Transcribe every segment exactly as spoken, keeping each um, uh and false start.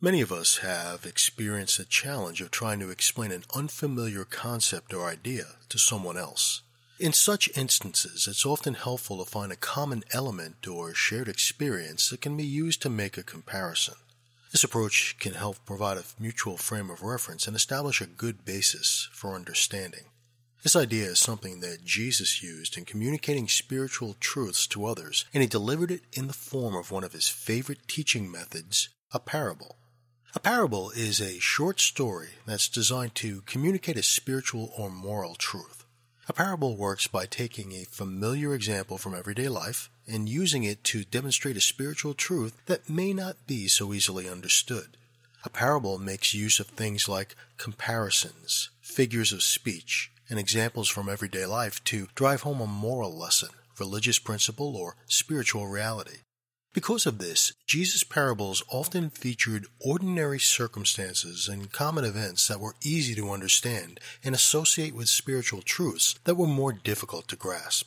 Many of us have experienced the challenge of trying to explain an unfamiliar concept or idea to someone else. In such instances, it's often helpful to find a common element or shared experience that can be used to make a comparison. This approach can help provide a mutual frame of reference and establish a good basis for understanding. This idea is something that Jesus used in communicating spiritual truths to others, and he delivered it in the form of one of his favorite teaching methods, a parable. A parable is a short story that's designed to communicate a spiritual or moral truth. A parable works by taking a familiar example from everyday life and using it to demonstrate a spiritual truth that may not be so easily understood. A parable makes use of things like comparisons, figures of speech, and examples from everyday life to drive home a moral lesson, religious principle, or spiritual reality. Because of this, Jesus' parables often featured ordinary circumstances and common events that were easy to understand and associate with spiritual truths that were more difficult to grasp.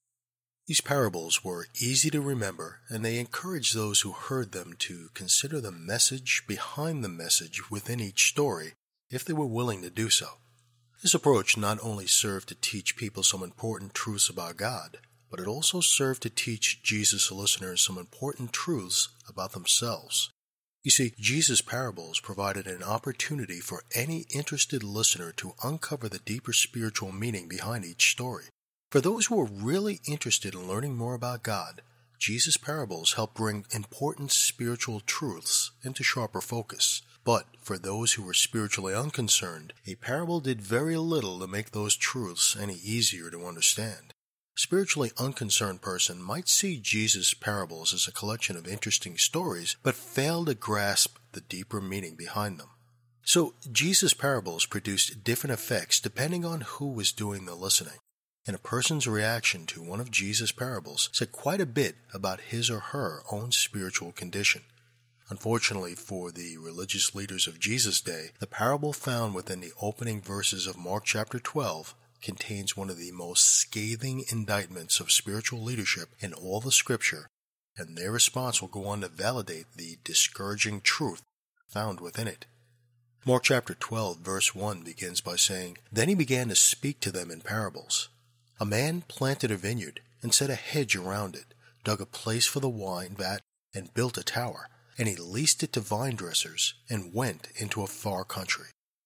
These parables were easy to remember, and they encouraged those who heard them to consider the message behind the message within each story, if they were willing to do so. This approach not only served to teach people some important truths about God, but it also served to teach Jesus' listeners some important truths about themselves. You see, Jesus' parables provided an opportunity for any interested listener to uncover the deeper spiritual meaning behind each story. For those who are really interested in learning more about God, Jesus' parables help bring important spiritual truths into sharper focus. But for those who were spiritually unconcerned, a parable did very little to make those truths any easier to understand. A spiritually unconcerned person might see Jesus' parables as a collection of interesting stories, but fail to grasp the deeper meaning behind them. So, Jesus' parables produced different effects depending on who was doing the listening. And a person's reaction to one of Jesus' parables said quite a bit about his or her own spiritual condition. Unfortunately for the religious leaders of Jesus' day, the parable found within the opening verses of Mark chapter twelve contains one of the most scathing indictments of spiritual leadership in all the scripture, and their response will go on to validate the discouraging truth found within it. Mark chapter twelve verse one begins by saying, "Then he began to speak to them in parables. A man planted a vineyard and set a hedge around it, dug a place for the wine vat, and built a tower, and he leased it to vine dressers and went into a far country."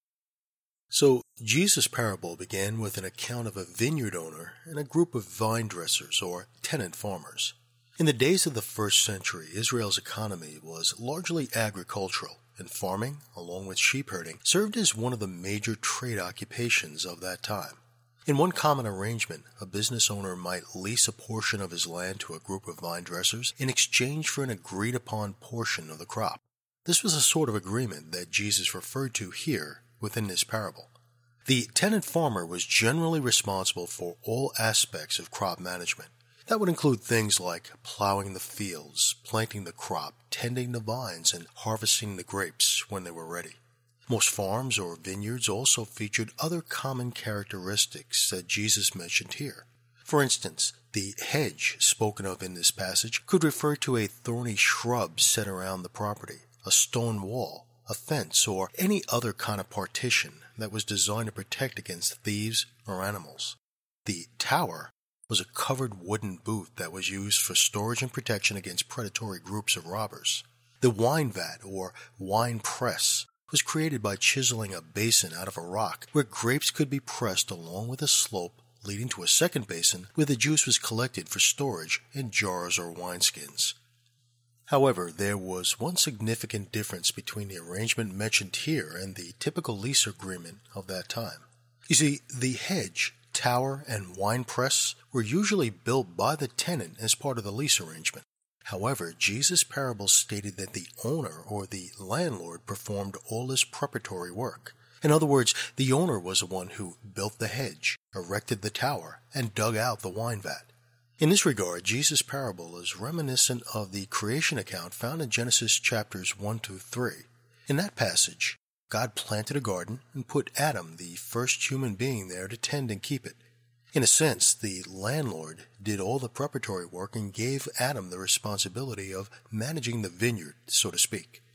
So, Jesus' parable began with an account of a vineyard owner and a group of vine dressers or tenant farmers. In the days of the first century, Israel's economy was largely agricultural, and farming, along with sheep herding, served as one of the major trade occupations of that time. In one common arrangement, a business owner might lease a portion of his land to a group of vine dressers in exchange for an agreed-upon portion of the crop. This was a sort of agreement that Jesus referred to here within this parable. The tenant farmer was generally responsible for all aspects of crop management. That would include things like plowing the fields, planting the crop, tending the vines, and harvesting the grapes when they were ready. Most farms or vineyards also featured other common characteristics that Jesus mentioned here. For instance, the hedge spoken of in this passage could refer to a thorny shrub set around the property, a stone wall, a fence, or any other kind of partition that was designed to protect against thieves or animals. The tower was a covered wooden booth that was used for storage and protection against predatory groups of robbers. The wine vat, or wine press, was created by chiseling a basin out of a rock where grapes could be pressed along with a slope leading to a second basin where the juice was collected for storage in jars or wineskins. However, there was one significant difference between the arrangement mentioned here and the typical lease agreement of that time. You see, the hedge, tower, and wine press were usually built by the tenant as part of the lease arrangement. However, Jesus' parable stated that the owner or the landlord performed all this preparatory work. In other words, the owner was the one who built the hedge, erected the tower, and dug out the wine vat. In this regard, Jesus' parable is reminiscent of the creation account found in Genesis chapters one to three. In that passage, God planted a garden and put Adam, the first human being there, to tend and keep it. In a sense, the landlord did all the preparatory work and gave Adam the responsibility of managing the vineyard, so to speak.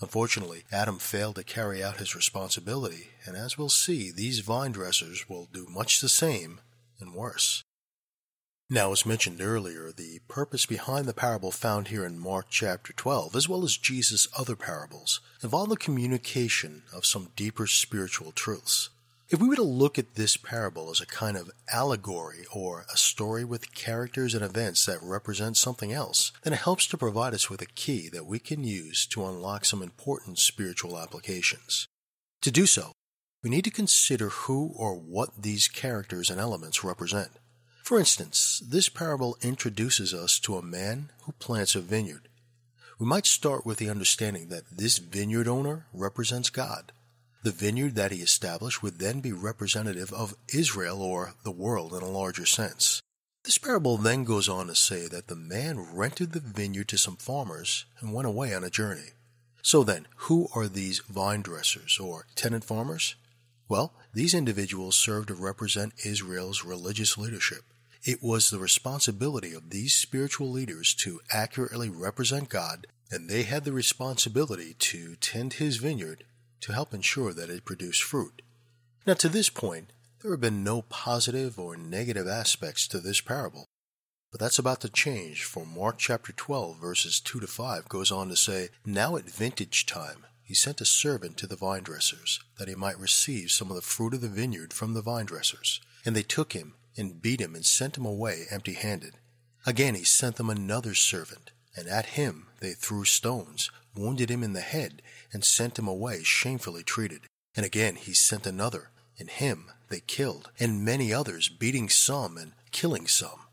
Unfortunately, Adam failed to carry out his responsibility, and as we'll see, these vine dressers will do much the same and worse. Now, as mentioned earlier, the purpose behind the parable found here in Mark chapter twelve, as well as Jesus' other parables, involve the communication of some deeper spiritual truths. If we were to look at this parable as a kind of allegory or a story with characters and events that represent something else, then it helps to provide us with a key that we can use to unlock some important spiritual applications. To do so, we need to consider who or what these characters and elements represent. For instance, this parable introduces us to a man who plants a vineyard. We might start with the understanding that this vineyard owner represents God. The vineyard that he established would then be representative of Israel or the world in a larger sense. This parable then goes on to say that the man rented the vineyard to some farmers and went away on a journey. So then, who are these vine dressers or tenant farmers? Well, these individuals serve to represent Israel's religious leadership. It was the responsibility of these spiritual leaders to accurately represent God, and they had the responsibility to tend his vineyard to help ensure that it produced fruit. Now, to this point, there have been no positive or negative aspects to this parable. But that's about to change, for Mark chapter twelve, verses two to five goes on to say, "Now at vintage time, he sent a servant to the vine dressers, that he might receive some of the fruit of the vineyard from the vine dressers. And they took him, and beat him, and sent him away empty-handed. Again he sent them another servant, and at him they threw stones, wounded him in the head, and sent him away shamefully treated. And again he sent another, and him they killed, and many others, beating some and killing some."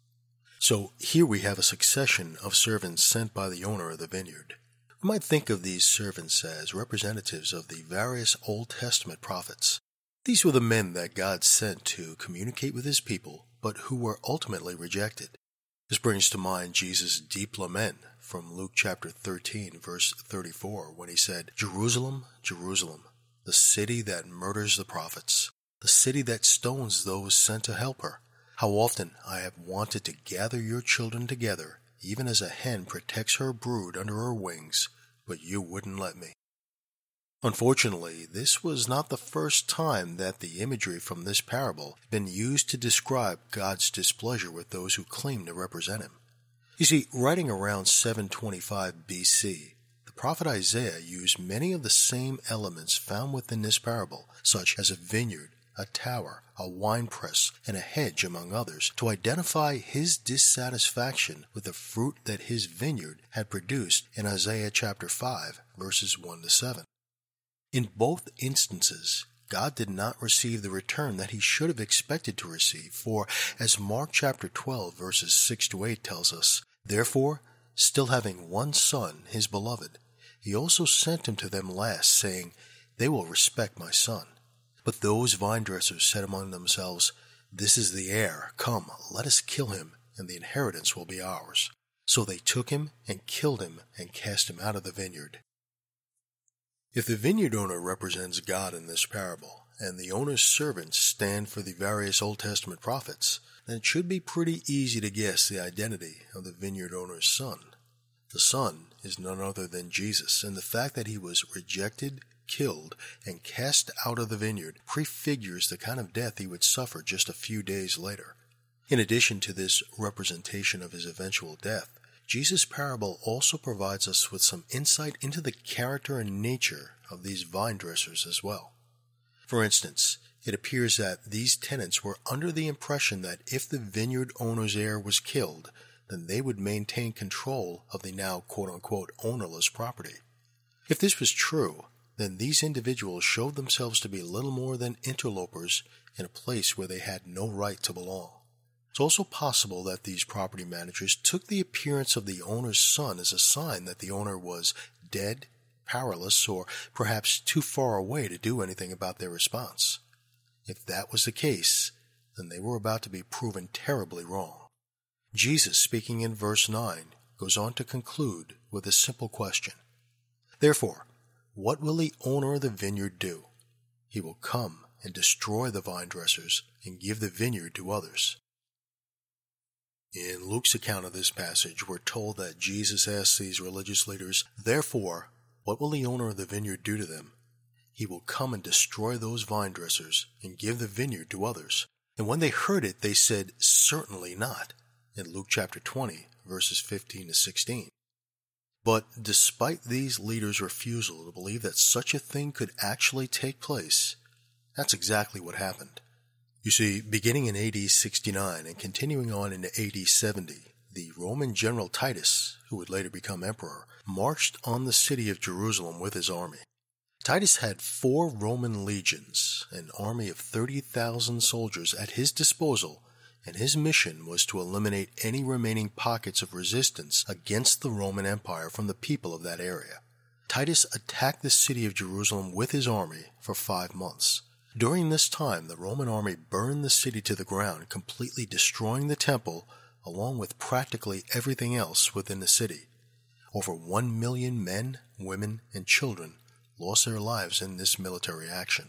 So here we have a succession of servants sent by the owner of the vineyard. We might think of these servants as representatives of the various Old Testament prophets. These were the men that God sent to communicate with his people, but who were ultimately rejected. This brings to mind Jesus' deep lament from Luke chapter thirteen, verse thirty-four, when he said, "Jerusalem, Jerusalem, the city that murders the prophets, the city that stones those sent to help her. How often I have wanted to gather your children together, even as a hen protects her brood under her wings, but you wouldn't let me." Unfortunately, this was not the first time that the imagery from this parable had been used to describe God's displeasure with those who claim to represent him. You see, writing around seven twenty-five B C, the prophet Isaiah used many of the same elements found within this parable, such as a vineyard, a tower, a winepress, and a hedge, among others, to identify his dissatisfaction with the fruit that his vineyard had produced in Isaiah chapter five, verses one to seven. In both instances, God did not receive the return that he should have expected to receive, for, as Mark chapter twelve, verses six to eight tells us, "Therefore, still having one son, his beloved, he also sent him to them last, saying, They will respect my son. But those vine dressers said among themselves, This is the heir, come, let us kill him, and the inheritance will be ours. So they took him and killed him and cast him out of the vineyard." If the vineyard owner represents God in this parable, and the owner's servants stand for the various Old Testament prophets, then it should be pretty easy to guess the identity of the vineyard owner's son. The son is none other than Jesus, and the fact that he was rejected, killed, and cast out of the vineyard prefigures the kind of death he would suffer just a few days later. In addition to this representation of his eventual death, Jesus' parable also provides us with some insight into the character and nature of these vine dressers as well. For instance, it appears that these tenants were under the impression that if the vineyard owner's heir was killed, then they would maintain control of the now quote-unquote ownerless property. If this was true, then these individuals showed themselves to be little more than interlopers in a place where they had no right to belong. It's also possible that these property managers took the appearance of the owner's son as a sign that the owner was dead, powerless, or perhaps too far away to do anything about their response. If that was the case, then they were about to be proven terribly wrong. Jesus, speaking in verse nine, goes on to conclude with a simple question. "Therefore, what will the owner of the vineyard do? He will come and destroy the vine dressers and give the vineyard to others." In Luke's account of this passage, we're told that Jesus asked these religious leaders, "Therefore, what will the owner of the vineyard do to them? He will come and destroy those vine dressers and give the vineyard to others. And when they heard it, they said, Certainly not, in Luke chapter twenty, verses fifteen to sixteen. But despite these leaders' refusal to believe that such a thing could actually take place, that's exactly what happened. You see, beginning in A D sixty-nine and continuing on into A D seventy, the Roman general Titus, who would later become emperor, marched on the city of Jerusalem with his army. Titus had four Roman legions, an army of thirty thousand soldiers at his disposal, and his mission was to eliminate any remaining pockets of resistance against the Roman Empire from the people of that area. Titus attacked the city of Jerusalem with his army for five months. During this time, the Roman army burned the city to the ground, completely destroying the temple along with practically everything else within the city. Over one million men, women, and children lost their lives in this military action.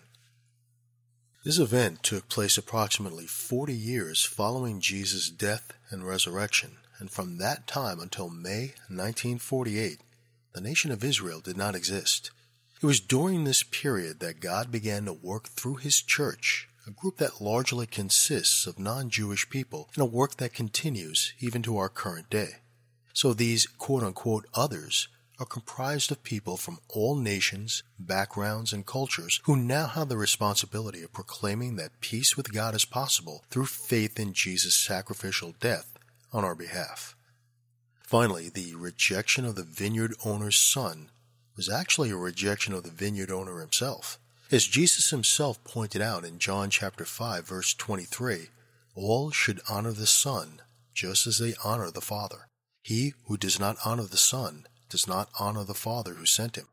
This event took place approximately forty years following Jesus' death and resurrection, and from that time until May nineteen forty-eight, the nation of Israel did not exist. It was during this period that God began to work through His church, a group that largely consists of non-Jewish people, and a work that continues even to our current day. So these quote-unquote others are comprised of people from all nations, backgrounds, and cultures who now have the responsibility of proclaiming that peace with God is possible through faith in Jesus' sacrificial death on our behalf. Finally, the rejection of the vineyard owner's son was actually a rejection of the vineyard owner himself. As Jesus himself pointed out in John chapter five, verse twenty-three, all should honor the Son just as they honor the Father. He who does not honor the Son does not honor the Father who sent him.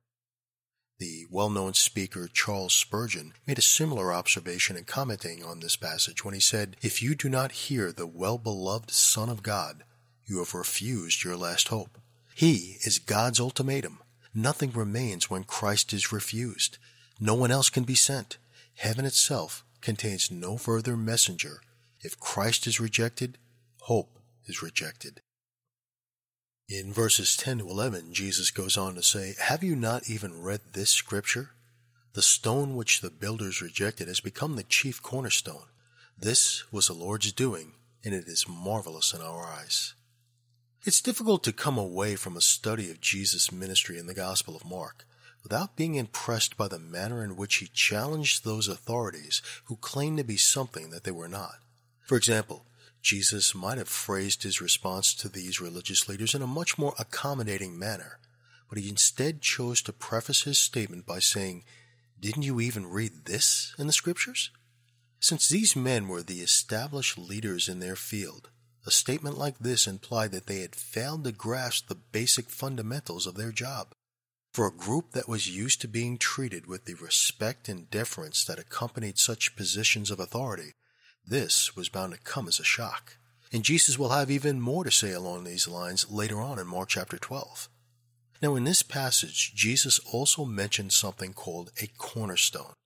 The well-known speaker Charles Spurgeon made a similar observation in commenting on this passage when he said, If you do not hear the well-beloved Son of God, you have refused your last hope. He is God's ultimatum. Nothing remains when Christ is refused. No one else can be sent. Heaven itself contains no further messenger. If Christ is rejected, hope is rejected. In verses ten to eleven, Jesus goes on to say, Have you not even read this scripture? The stone which the builders rejected has become the chief cornerstone. This was the Lord's doing, and it is marvelous in our eyes. It's difficult to come away from a study of Jesus' ministry in the Gospel of Mark without being impressed by the manner in which he challenged those authorities who claimed to be something that they were not. For example, Jesus might have phrased his response to these religious leaders in a much more accommodating manner, but he instead chose to preface his statement by saying, Didn't you even read this in the Scriptures? Since these men were the established leaders in their field, a statement like this implied that they had failed to grasp the basic fundamentals of their job. For a group that was used to being treated with the respect and deference that accompanied such positions of authority, this was bound to come as a shock. And Jesus will have even more to say along these lines later on in Mark chapter twelve. Now in this passage, Jesus also mentioned something called a cornerstone.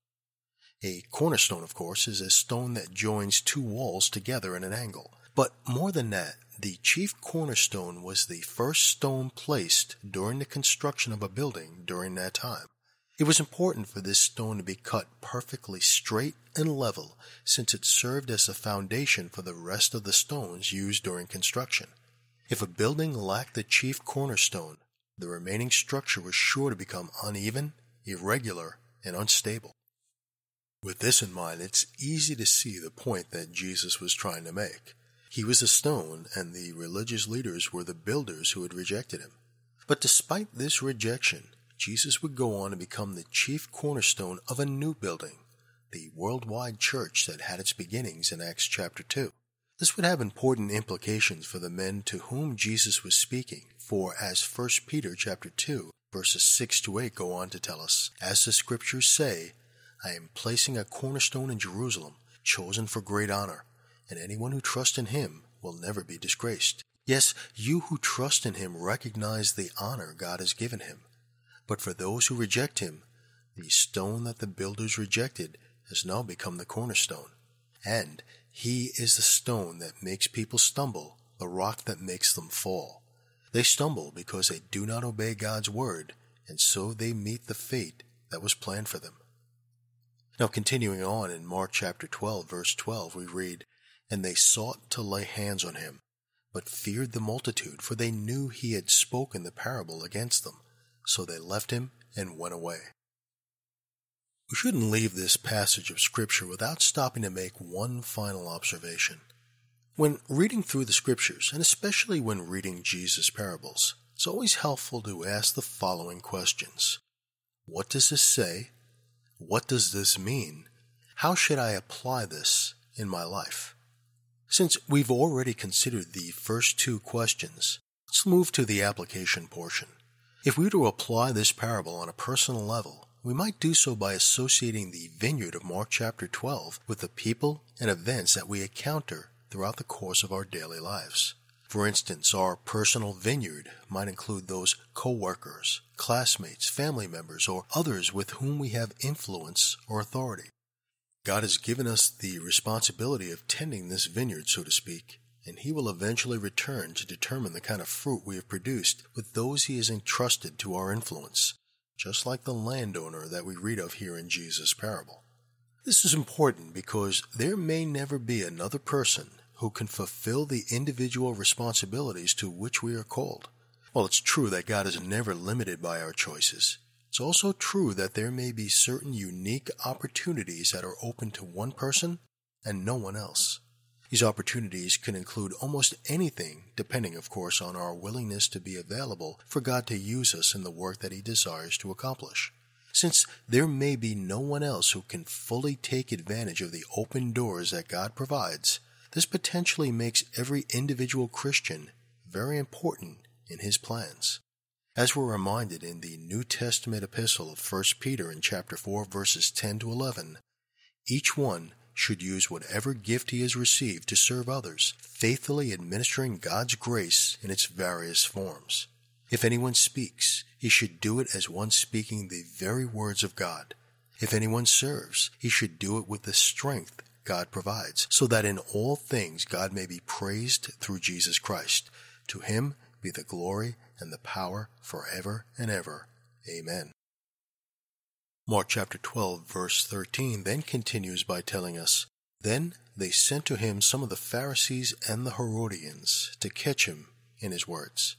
A cornerstone, of course, is a stone that joins two walls together at an angle. But more than that, the chief cornerstone was the first stone placed during the construction of a building during that time. It was important for this stone to be cut perfectly straight and level, since it served as the foundation for the rest of the stones used during construction. If a building lacked the chief cornerstone, the remaining structure was sure to become uneven, irregular, and unstable. With this in mind, it's easy to see the point that Jesus was trying to make. He was a stone, and the religious leaders were the builders who had rejected him. But despite this rejection, Jesus would go on to become the chief cornerstone of a new building, the worldwide church that had its beginnings in Acts chapter two. This would have important implications for the men to whom Jesus was speaking, for as First Peter chapter two, verses six to eight go on to tell us, As the scriptures say, I am placing a cornerstone in Jerusalem, chosen for great honor, and anyone who trusts in him will never be disgraced. Yes, you who trust in him recognize the honor God has given him. But for those who reject him, the stone that the builders rejected has now become the cornerstone. And he is the stone that makes people stumble, the rock that makes them fall. They stumble because they do not obey God's word, and so they meet the fate that was planned for them. Now, continuing on in Mark chapter twelve, verse twelve, we read, "And they sought to lay hands on him, but feared the multitude, for they knew he had spoken the parable against them. So they left him and went away." We shouldn't leave this passage of Scripture without stopping to make one final observation. When reading through the Scriptures, and especially when reading Jesus' parables, it's always helpful to ask the following questions. What does this say? What does this mean? How should I apply this in my life? Since we've already considered the first two questions, let's move to the application portion. If we were to apply this parable on a personal level, we might do so by associating the vineyard of Mark chapter twelve with the people and events that we encounter throughout the course of our daily lives. For instance, our personal vineyard might include those co-workers, classmates, family members, or others with whom we have influence or authority. God has given us the responsibility of tending this vineyard, so to speak, and He will eventually return to determine the kind of fruit we have produced with those He has entrusted to our influence, just like the landowner that we read of here in Jesus' parable. This is important because there may never be another person who can fulfill the individual responsibilities to which we are called. While it's true that God is never limited by our choices, it's also true that there may be certain unique opportunities that are open to one person and no one else. These opportunities can include almost anything, depending, of course, on our willingness to be available for God to use us in the work that He desires to accomplish. Since there may be no one else who can fully take advantage of the open doors that God provides, this potentially makes every individual Christian very important in His plans. As we're reminded in the New Testament epistle of First Peter in chapter four, verses ten to eleven, each one should use whatever gift he has received to serve others, faithfully administering God's grace in its various forms. If anyone speaks, he should do it as one speaking the very words of God. If anyone serves, he should do it with the strength God provides, so that in all things God may be praised through Jesus Christ. To Him be the glory and the power forever and ever. Amen. Mark chapter twelve, verse thirteen then continues by telling us, "Then they sent to him some of the Pharisees and the Herodians to catch him in his words."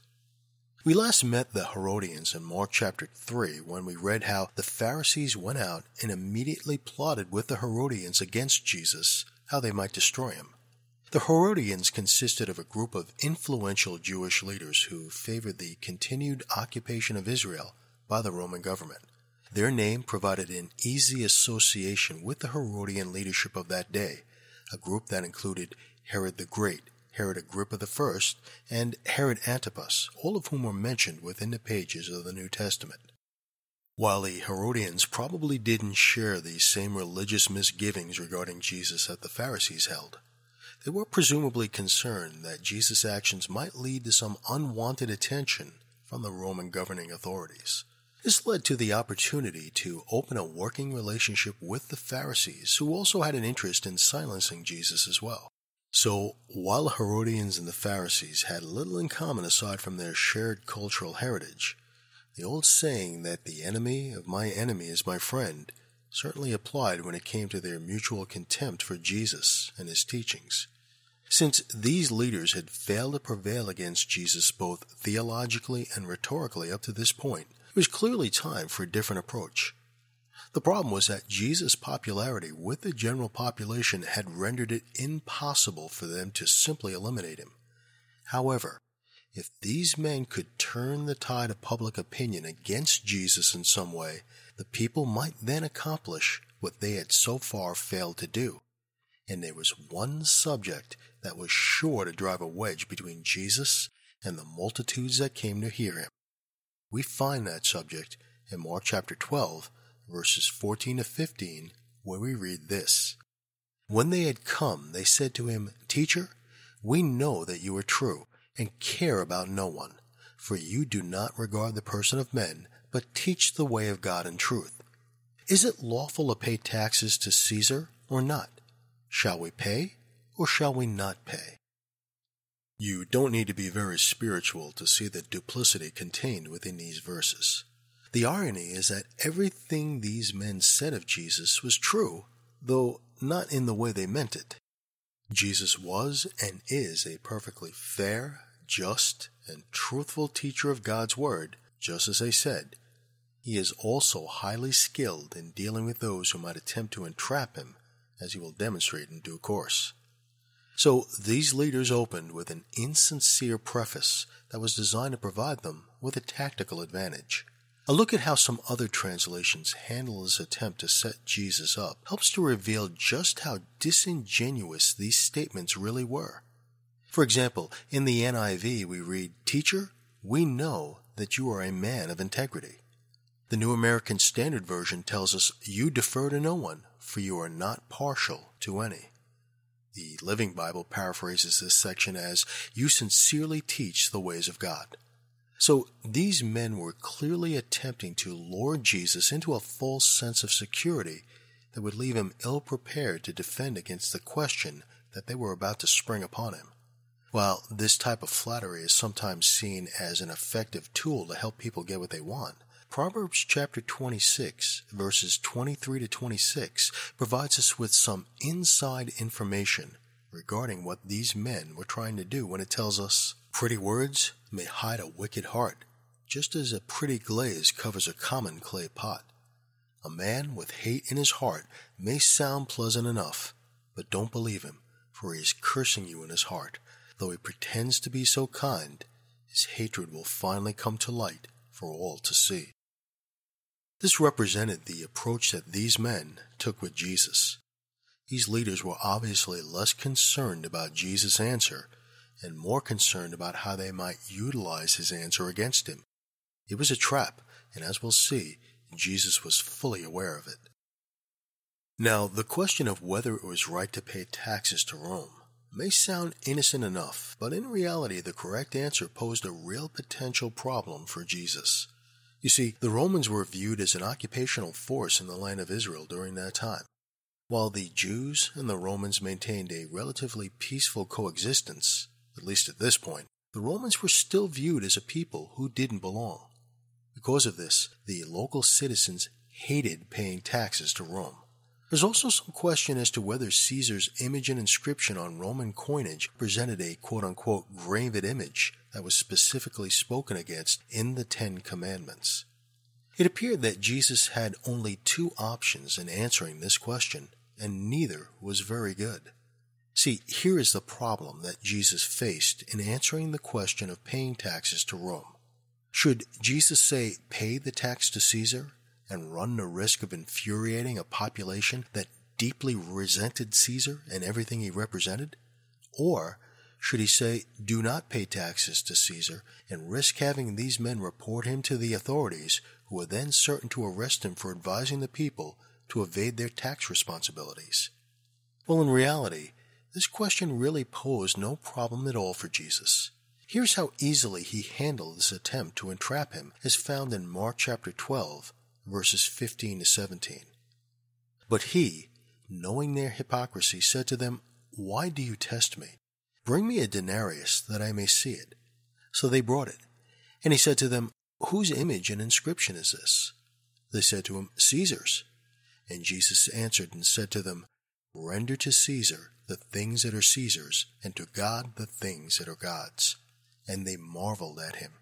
We last met the Herodians in Mark chapter three when we read how the Pharisees went out and immediately plotted with the Herodians against Jesus, how they might destroy him. The Herodians consisted of a group of influential Jewish leaders who favored the continued occupation of Israel by the Roman government. Their name provided an easy association with the Herodian leadership of that day, a group that included Herod the Great, Herod Agrippa the First, and Herod Antipas, all of whom were mentioned within the pages of the New Testament. While the Herodians probably didn't share the same religious misgivings regarding Jesus that the Pharisees held, they were presumably concerned that Jesus' actions might lead to some unwanted attention from the Roman governing authorities. This led to the opportunity to open a working relationship with the Pharisees, who also had an interest in silencing Jesus as well. So, while the Herodians and the Pharisees had little in common aside from their shared cultural heritage, the old saying that the enemy of my enemy is my friend certainly applied when it came to their mutual contempt for Jesus and His teachings. Since these leaders had failed to prevail against Jesus both theologically and rhetorically up to this point, it was clearly time for a different approach. The problem was that Jesus' popularity with the general population had rendered it impossible for them to simply eliminate him. However, if these men could turn the tide of public opinion against Jesus in some way, the people might then accomplish what they had so far failed to do. And there was one subject that was sure to drive a wedge between Jesus and the multitudes that came to hear him. We find that subject in Mark chapter twelve, verses fourteen to fifteen, where we read this. "When they had come, they said to him, 'Teacher, we know that you are true and care about no one, for you do not regard the person of men, but teach the way of God in truth. Is it lawful to pay taxes to Caesar or not? Shall we pay or shall we not pay?'" You don't need to be very spiritual to see the duplicity contained within these verses. The irony is that everything these men said of Jesus was true, though not in the way they meant it. Jesus was and is a perfectly fair, just, and truthful teacher of God's Word, just as they said. He is also highly skilled in dealing with those who might attempt to entrap him, as he will demonstrate in due course. So these leaders opened with an insincere preface that was designed to provide them with a tactical advantage. A look at how some other translations handle this attempt to set Jesus up helps to reveal just how disingenuous these statements really were. For example, in the N I V we read, "Teacher, we know that you are a man of integrity." The New American Standard Version tells us, "You defer to no one, for you are not partial to any." The Living Bible paraphrases this section as, "You sincerely teach the ways of God." So these men were clearly attempting to lure Jesus into a false sense of security that would leave him ill-prepared to defend against the question that they were about to spring upon him. While this type of flattery is sometimes seen as an effective tool to help people get what they want, Proverbs chapter twenty-six, verses twenty-three to twenty-six, provides us with some inside information regarding what these men were trying to do when it tells us, "Pretty words may hide a wicked heart, just as a pretty glaze covers a common clay pot. A man with hate in his heart may sound pleasant enough, but don't believe him, for he is cursing you in his heart. Though he pretends to be so kind, his hatred will finally come to light for all to see." This represented the approach that these men took with Jesus. These leaders were obviously less concerned about Jesus' answer and more concerned about how they might utilize his answer against him. It was a trap, and as we'll see, Jesus was fully aware of it. Now, the question of whether it was right to pay taxes to Rome may sound innocent enough, but in reality the correct answer posed a real potential problem for Jesus. You see, the Romans were viewed as an occupational force in the land of Israel during that time. While the Jews and the Romans maintained a relatively peaceful coexistence, at least at this point, the Romans were still viewed as a people who didn't belong. Because of this, the local citizens hated paying taxes to Rome. There's also some question as to whether Caesar's image and inscription on Roman coinage presented a quote-unquote graven image that was specifically spoken against in the Ten Commandments. It appeared that Jesus had only two options in answering this question, and neither was very good. See, here is the problem that Jesus faced in answering the question of paying taxes to Rome. Should Jesus say, "Pay the tax to Caesar," and run the risk of infuriating a population that deeply resented Caesar and everything he represented? Or should he say, "Do not pay taxes to Caesar," and risk having these men report him to the authorities, who are then certain to arrest him for advising the people to evade their tax responsibilities? Well, in reality, this question really posed no problem at all for Jesus. Here's how easily he handled this attempt to entrap him, as found in Mark chapter twelve, verses fifteen to seventeen. But he, knowing their hypocrisy, said to them, "Why do you test me? Bring me a denarius, that I may see it." So they brought it. And he said to them, "Whose image and inscription is this?" They said to him, "Caesar's." And Jesus answered and said to them, "Render to Caesar the things that are Caesar's, and to God the things that are God's." And they marveled at him.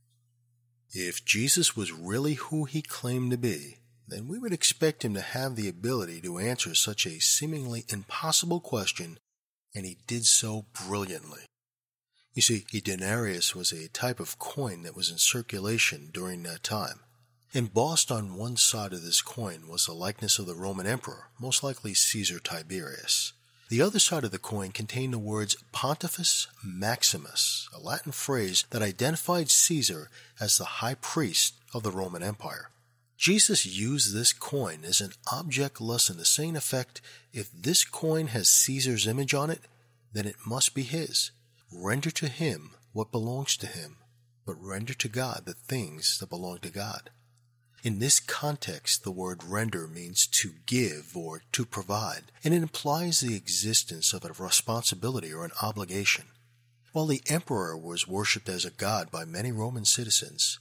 If Jesus was really who he claimed to be, then we would expect him to have the ability to answer such a seemingly impossible question, and he did so brilliantly. You see, a denarius was a type of coin that was in circulation during that time. Embossed on one side of this coin was the likeness of the Roman emperor, most likely Caesar Tiberius. The other side of the coin contained the words Pontifex Maximus, a Latin phrase that identified Caesar as the high priest of the Roman Empire. Jesus used this coin as an object lesson to say in effect, if this coin has Caesar's image on it, then it must be his. Render to him what belongs to him, but render to God the things that belong to God. In this context, the word render means to give or to provide, and it implies the existence of a responsibility or an obligation. While the emperor was worshipped as a god by many Roman citizens,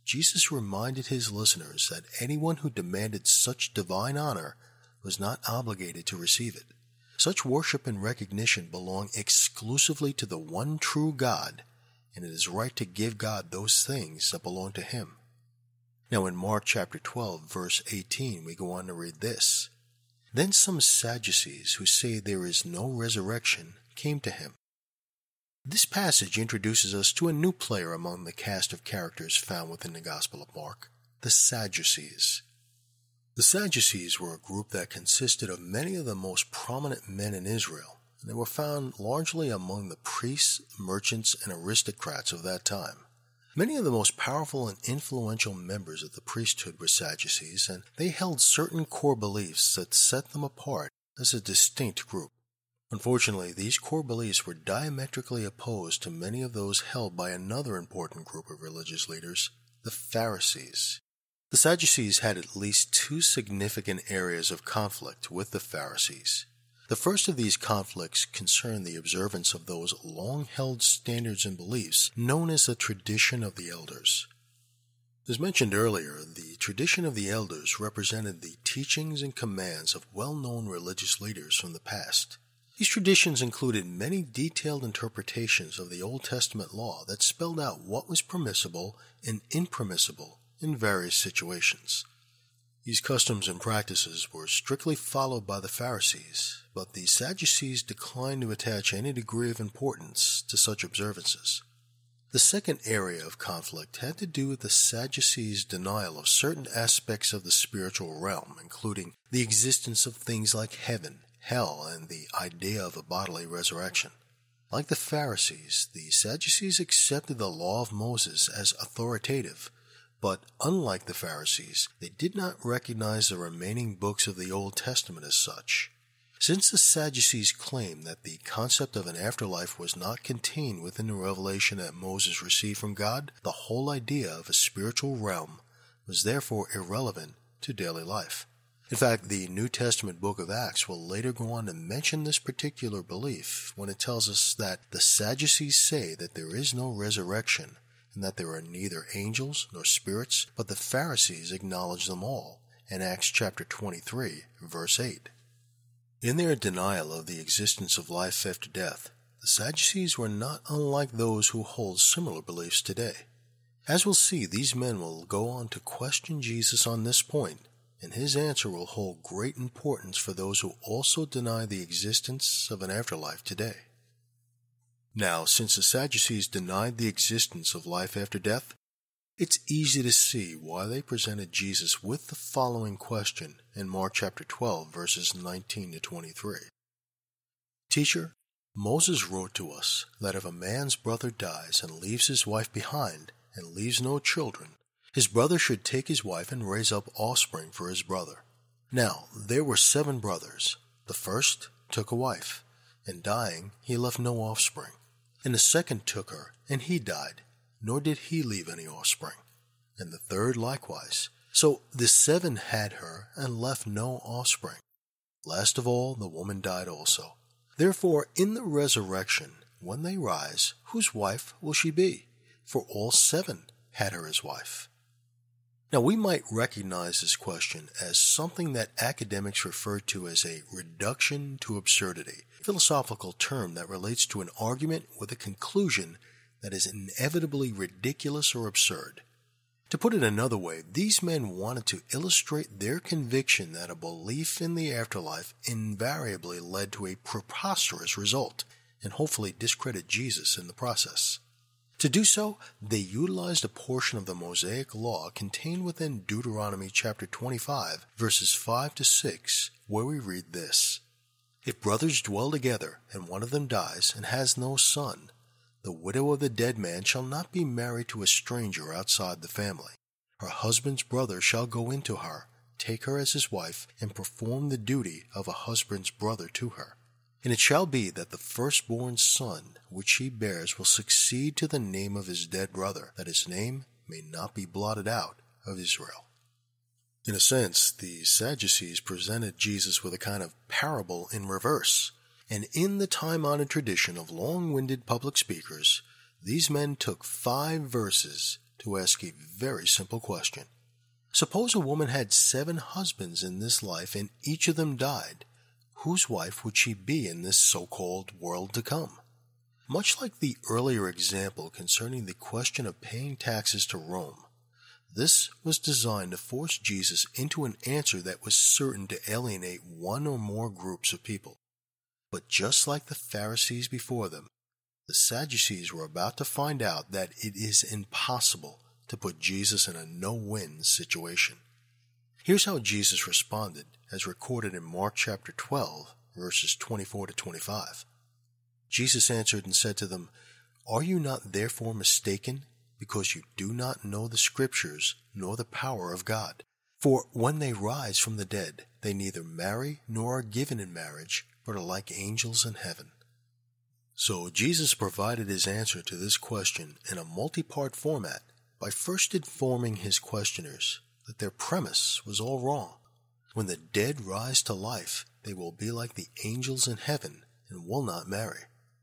Jesus reminded his listeners that anyone who demanded such divine honor was not obligated to receive it. Such worship and recognition belong exclusively to the one true God, and it is right to give God those things that belong to him. Now in Mark chapter twelve, verse eighteen, we go on to read this. Then some Sadducees who say there is no resurrection came to him. This passage introduces us to a new player among the cast of characters found within the Gospel of Mark, the Sadducees. The Sadducees were a group that consisted of many of the most prominent men in Israel, and they were found largely among the priests, merchants, and aristocrats of that time. Many of the most powerful and influential members of the priesthood were Sadducees, and they held certain core beliefs that set them apart as a distinct group. Unfortunately, these core beliefs were diametrically opposed to many of those held by another important group of religious leaders, the Pharisees. The Sadducees had at least two significant areas of conflict with the Pharisees. The first of these conflicts concerned the observance of those long-held standards and beliefs known as the tradition of the elders. As mentioned earlier, the tradition of the elders represented the teachings and commands of well-known religious leaders from the past. These traditions included many detailed interpretations of the Old Testament law that spelled out what was permissible and impermissible in various situations. These customs and practices were strictly followed by the Pharisees, but the Sadducees declined to attach any degree of importance to such observances. The second area of conflict had to do with the Sadducees' denial of certain aspects of the spiritual realm, including the existence of things like heaven, hell, and the idea of a bodily resurrection. Like the Pharisees, the Sadducees accepted the law of Moses as authoritative, but unlike the Pharisees, they did not recognize the remaining books of the Old Testament as such. Since the Sadducees claimed that the concept of an afterlife was not contained within the revelation that Moses received from God, the whole idea of a spiritual realm was therefore irrelevant to daily life. In fact, the New Testament book of Acts will later go on to mention this particular belief when it tells us that the Sadducees say that there is no resurrection and that there are neither angels nor spirits, but the Pharisees acknowledge them all in Acts chapter twenty-three, verse eight. In their denial of the existence of life after death, the Sadducees were not unlike those who hold similar beliefs today. As we'll see, these men will go on to question Jesus on this point, and his answer will hold great importance for those who also deny the existence of an afterlife today. Now, since the Sadducees denied the existence of life after death, it's easy to see why they presented Jesus with the following question in Mark chapter twelve, verses nineteen to twenty-three. Teacher, Moses wrote to us that if a man's brother dies and leaves his wife behind and leaves no children, his brother should take his wife and raise up offspring for his brother. Now, there were seven brothers. The first took a wife, and dying, he left no offspring. And the second took her, and he died, nor did he leave any offspring. And the third likewise. So the seven had her, and left no offspring. Last of all, the woman died also. Therefore, in the resurrection, when they rise, whose wife will she be? For all seven had her as wife. Now, we might recognize this question as something that academics refer to as a reduction to absurdity, a philosophical term that relates to an argument with a conclusion that is inevitably ridiculous or absurd. To put it another way, these men wanted to illustrate their conviction that a belief in the afterlife invariably led to a preposterous result, and hopefully discredit Jesus in the process. To do so, they utilized a portion of the Mosaic Law contained within Deuteronomy chapter twenty-five, verses five to six, where we read this. If brothers dwell together, and one of them dies, and has no son, the widow of the dead man shall not be married to a stranger outside the family. Her husband's brother shall go into her, take her as his wife, and perform the duty of a husband's brother to her. And it shall be that the firstborn son which he bears will succeed to the name of his dead brother, that his name may not be blotted out of Israel. In a sense, the Sadducees presented Jesus with a kind of parable in reverse. And in the time-honored tradition of long-winded public speakers, these men took five verses to ask a very simple question. Suppose a woman had seven husbands in this life and each of them died. Whose wife would she be in this so-called world to come? Much like the earlier example concerning the question of paying taxes to Rome, this was designed to force Jesus into an answer that was certain to alienate one or more groups of people. But just like the Pharisees before them, the Sadducees were about to find out that it is impossible to put Jesus in a no-win situation. Here's how Jesus responded, as recorded in Mark chapter twelve, verses twenty-four to twenty-five. Jesus answered and said to them, "Are you not therefore mistaken, because you do not know the Scriptures nor the power of God? For when they rise from the dead, they neither marry nor are given in marriage, but are like angels in heaven." So Jesus provided his answer to this question in a multi-part format by first informing his questioners that their premise was all wrong. When the dead rise to life, they will be like the angels in heaven and will not marry.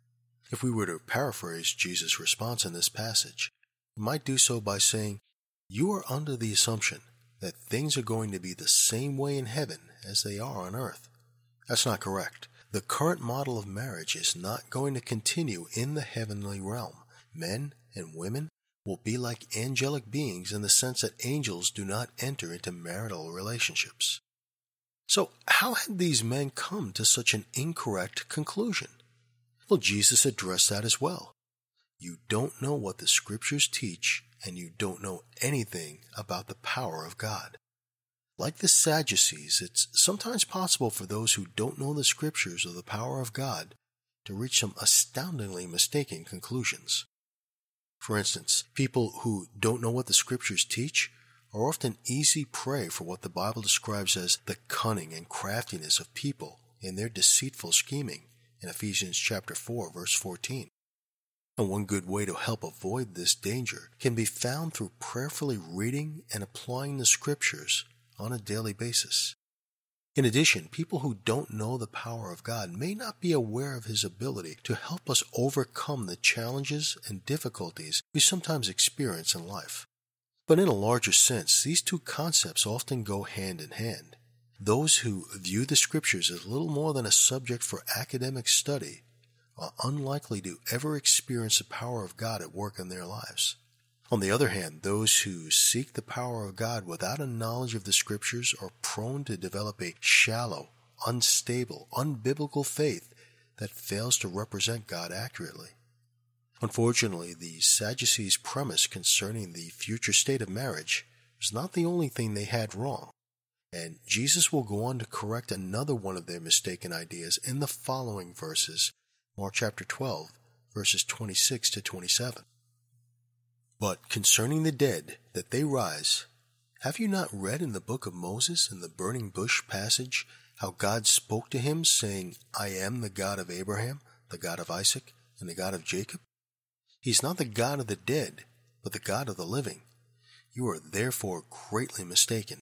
If we were to paraphrase Jesus' response in this passage, we might do so by saying, you are under the assumption that things are going to be the same way in heaven as they are on earth. That's not correct. The current model of marriage is not going to continue in the heavenly realm. Men and women will be like angelic beings in the sense that angels do not enter into marital relationships. So how had these men come to such an incorrect conclusion? Well, Jesus addressed that as well. You don't know what the Scriptures teach, and you don't know anything about the power of God. Like the Sadducees, it's sometimes possible for those who don't know the Scriptures or the power of God to reach some astoundingly mistaken conclusions. For instance, people who don't know what the Scriptures teach are often easy prey for what the Bible describes as the cunning and craftiness of people in their deceitful scheming in Ephesians chapter four, verse fourteen. And one good way to help avoid this danger can be found through prayerfully reading and applying the Scriptures on a daily basis. In addition, people who don't know the power of God may not be aware of His ability to help us overcome the challenges and difficulties we sometimes experience in life. But in a larger sense, these two concepts often go hand in hand. Those who view the Scriptures as little more than a subject for academic study are unlikely to ever experience the power of God at work in their lives. On the other hand, those who seek the power of God without a knowledge of the Scriptures are prone to develop a shallow, unstable, unbiblical faith that fails to represent God accurately. Unfortunately, the Sadducees' premise concerning the future state of marriage was not the only thing they had wrong, and Jesus will go on to correct another one of their mistaken ideas in the following verses, Mark chapter twelve, verses twenty-six to twenty-seven. But concerning the dead, that they rise, have you not read in the book of Moses in the burning bush passage how God spoke to him, saying, I am the God of Abraham, the God of Isaac, and the God of Jacob? He is not the God of the dead, but the God of the living. You are therefore greatly mistaken.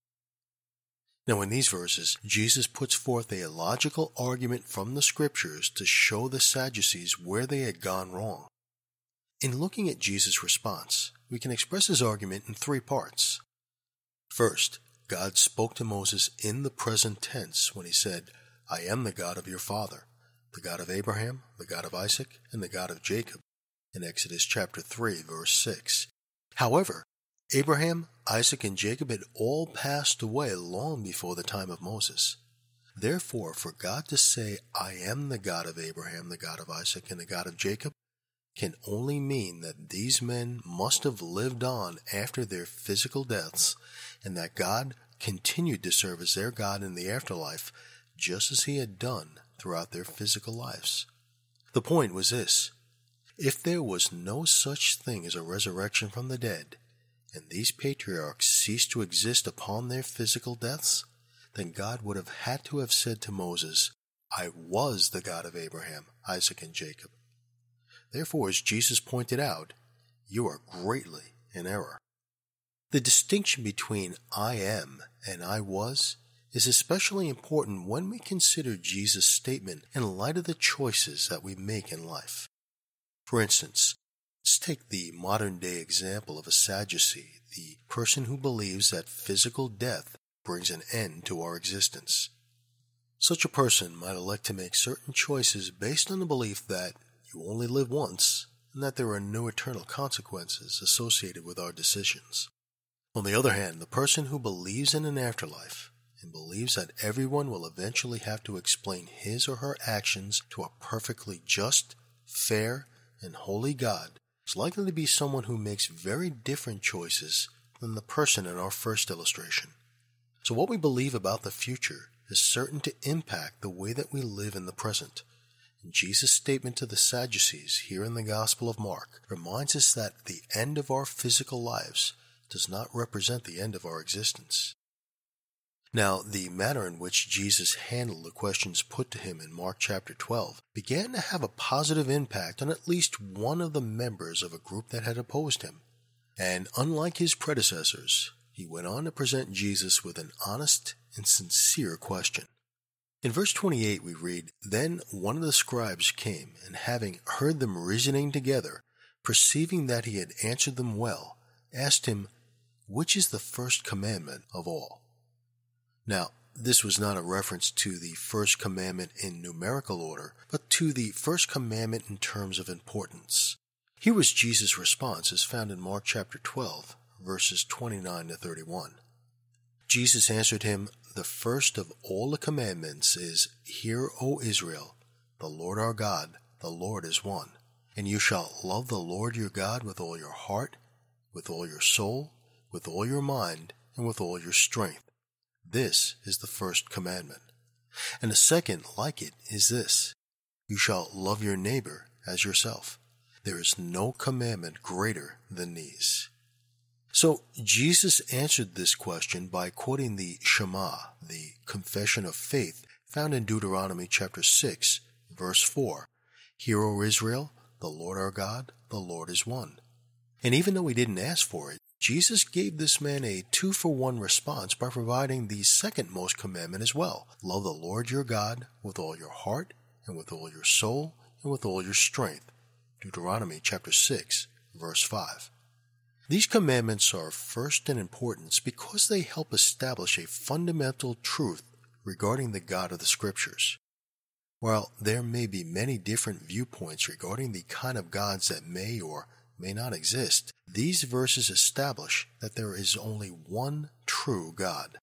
Now in these verses, Jesus puts forth a logical argument from the Scriptures to show the Sadducees where they had gone wrong. In looking at Jesus' response, we can express his argument in three parts. First, God spoke to Moses in the present tense when he said, I am the God of your father, the God of Abraham, the God of Isaac, and the God of Jacob, in Exodus chapter three, verse six. However, Abraham, Isaac, and Jacob had all passed away long before the time of Moses. Therefore, for God to say, I am the God of Abraham, the God of Isaac, and the God of Jacob, can only mean that these men must have lived on after their physical deaths, and that God continued to serve as their God in the afterlife, just as he had done throughout their physical lives. The point was this: if there was no such thing as a resurrection from the dead, and these patriarchs ceased to exist upon their physical deaths, then God would have had to have said to Moses, I was the God of Abraham, Isaac, and Jacob. Therefore, as Jesus pointed out, you are greatly in error. The distinction between I am and I was is especially important when we consider Jesus' statement in light of the choices that we make in life. For instance, Let's take the modern-day example of a Sadducee, the person who believes that physical death brings an end to our existence. Such a person might elect to make certain choices based on the belief that you only live once and that there are no eternal consequences associated with our decisions. On the other hand, the person who believes in an afterlife and believes that everyone will eventually have to explain his or her actions to a perfectly just, fair, and holy God is likely to be someone who makes very different choices than the person in our first illustration. So what we believe about the future is certain to impact the way that we live in the present. And Jesus' statement to the Sadducees here in the Gospel of Mark reminds us that the end of our physical lives does not represent the end of our existence. Now, the manner in which Jesus handled the questions put to him in Mark chapter twelve began to have a positive impact on at least one of the members of a group that had opposed him. And unlike his predecessors, he went on to present Jesus with an honest and sincere question. In verse twenty-eight we read, "Then one of the scribes came, and having heard them reasoning together, perceiving that he had answered them well, asked him, 'Which is the first commandment of all?'" Now, this was not a reference to the first commandment in numerical order, but to the first commandment in terms of importance. Here was Jesus' response as found in Mark chapter twelve, verses twenty-nine to thirty-one. Jesus answered him, "The first of all the commandments is, Hear, O Israel, the Lord our God, the Lord is one. And you shall love the Lord your God with all your heart, with all your soul, with all your mind, and with all your strength. This is the first commandment. And the second like it is this, You shall love your neighbor as yourself. There is no commandment greater than these." So Jesus answered this question by quoting the Shema, the confession of faith, found in Deuteronomy chapter six, verse four. "Hear, O Israel, the Lord our God, the Lord is one." And even though he didn't ask for it, Jesus gave this man a two-for-one response by providing the second most commandment as well. Love the Lord your God with all your heart, and with all your soul, and with all your strength. Deuteronomy chapter six, verse five. These commandments are first in importance because they help establish a fundamental truth regarding the God of the Scriptures. While there may be many different viewpoints regarding the kind of gods that may or may not exist, these verses establish that there is only one true God.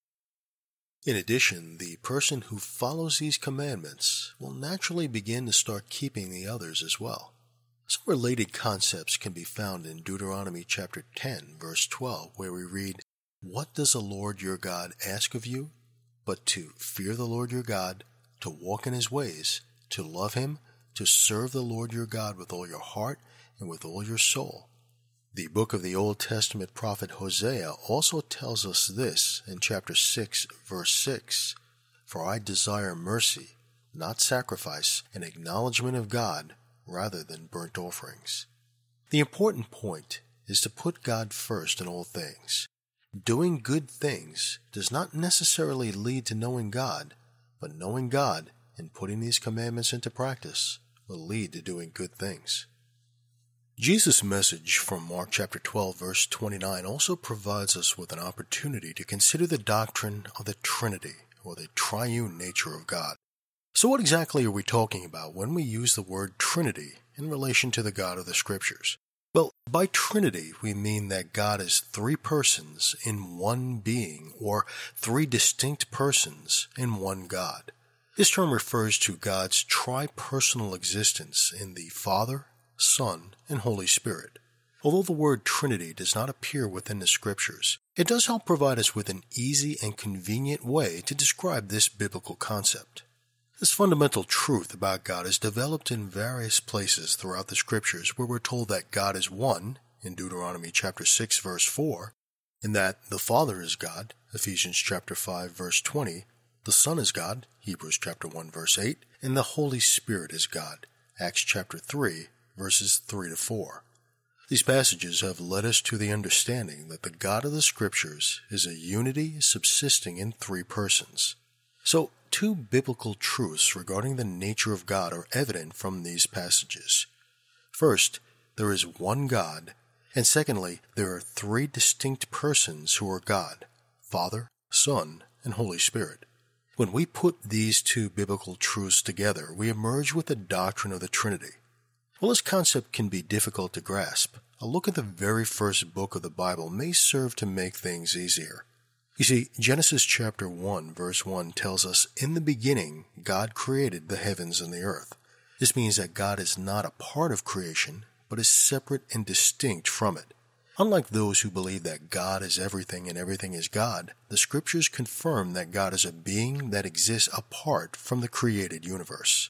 In addition, the person who follows these commandments will naturally begin to start keeping the others as well. Some related concepts can be found in Deuteronomy chapter ten, verse twelve, where we read, "What does the Lord your God ask of you? But to fear the Lord your God, to walk in his ways, to love him, to serve the Lord your God with all your heart and with all your soul." The book of the Old Testament prophet Hosea also tells us this in chapter six, verse six, "For I desire mercy, not sacrifice, an acknowledgement of God, rather than burnt offerings." The important point is to put God first in all things. Doing good things does not necessarily lead to knowing God, but knowing God and putting these commandments into practice will lead to doing good things. Jesus' message from Mark chapter twelve, verse twenty-nine also provides us with an opportunity to consider the doctrine of the Trinity, or the triune nature of God. So what exactly are we talking about when we use the word Trinity in relation to the God of the Scriptures? Well, by Trinity we mean that God is three persons in one being, or three distinct persons in one God. This term refers to God's tri-personal existence in the Father, Son, and Holy Spirit. Although the word Trinity does not appear within the Scriptures, it does help provide us with an easy and convenient way to describe this biblical concept. This fundamental truth about God is developed in various places throughout the Scriptures, where we're told that God is one, in Deuteronomy chapter six, verse four, and that the Father is God, Ephesians chapter five, verse twenty, the Son is God, Hebrews chapter one, verse eight, and the Holy Spirit is God, Acts chapter three, verses three to four. These passages have led us to the understanding that the God of the Scriptures is a unity subsisting in three persons. So, two biblical truths regarding the nature of God are evident from these passages. First, there is one God, and secondly, there are three distinct persons who are God, Father, Son, and Holy Spirit. When we put these two biblical truths together, we emerge with the doctrine of the Trinity. While this concept can be difficult to grasp, a look at the very first book of the Bible may serve to make things easier. You see, Genesis chapter one, verse one tells us, "In the beginning, God created the heavens and the earth." This means that God is not a part of creation, but is separate and distinct from it. Unlike those who believe that God is everything and everything is God, the Scriptures confirm that God is a being that exists apart from the created universe.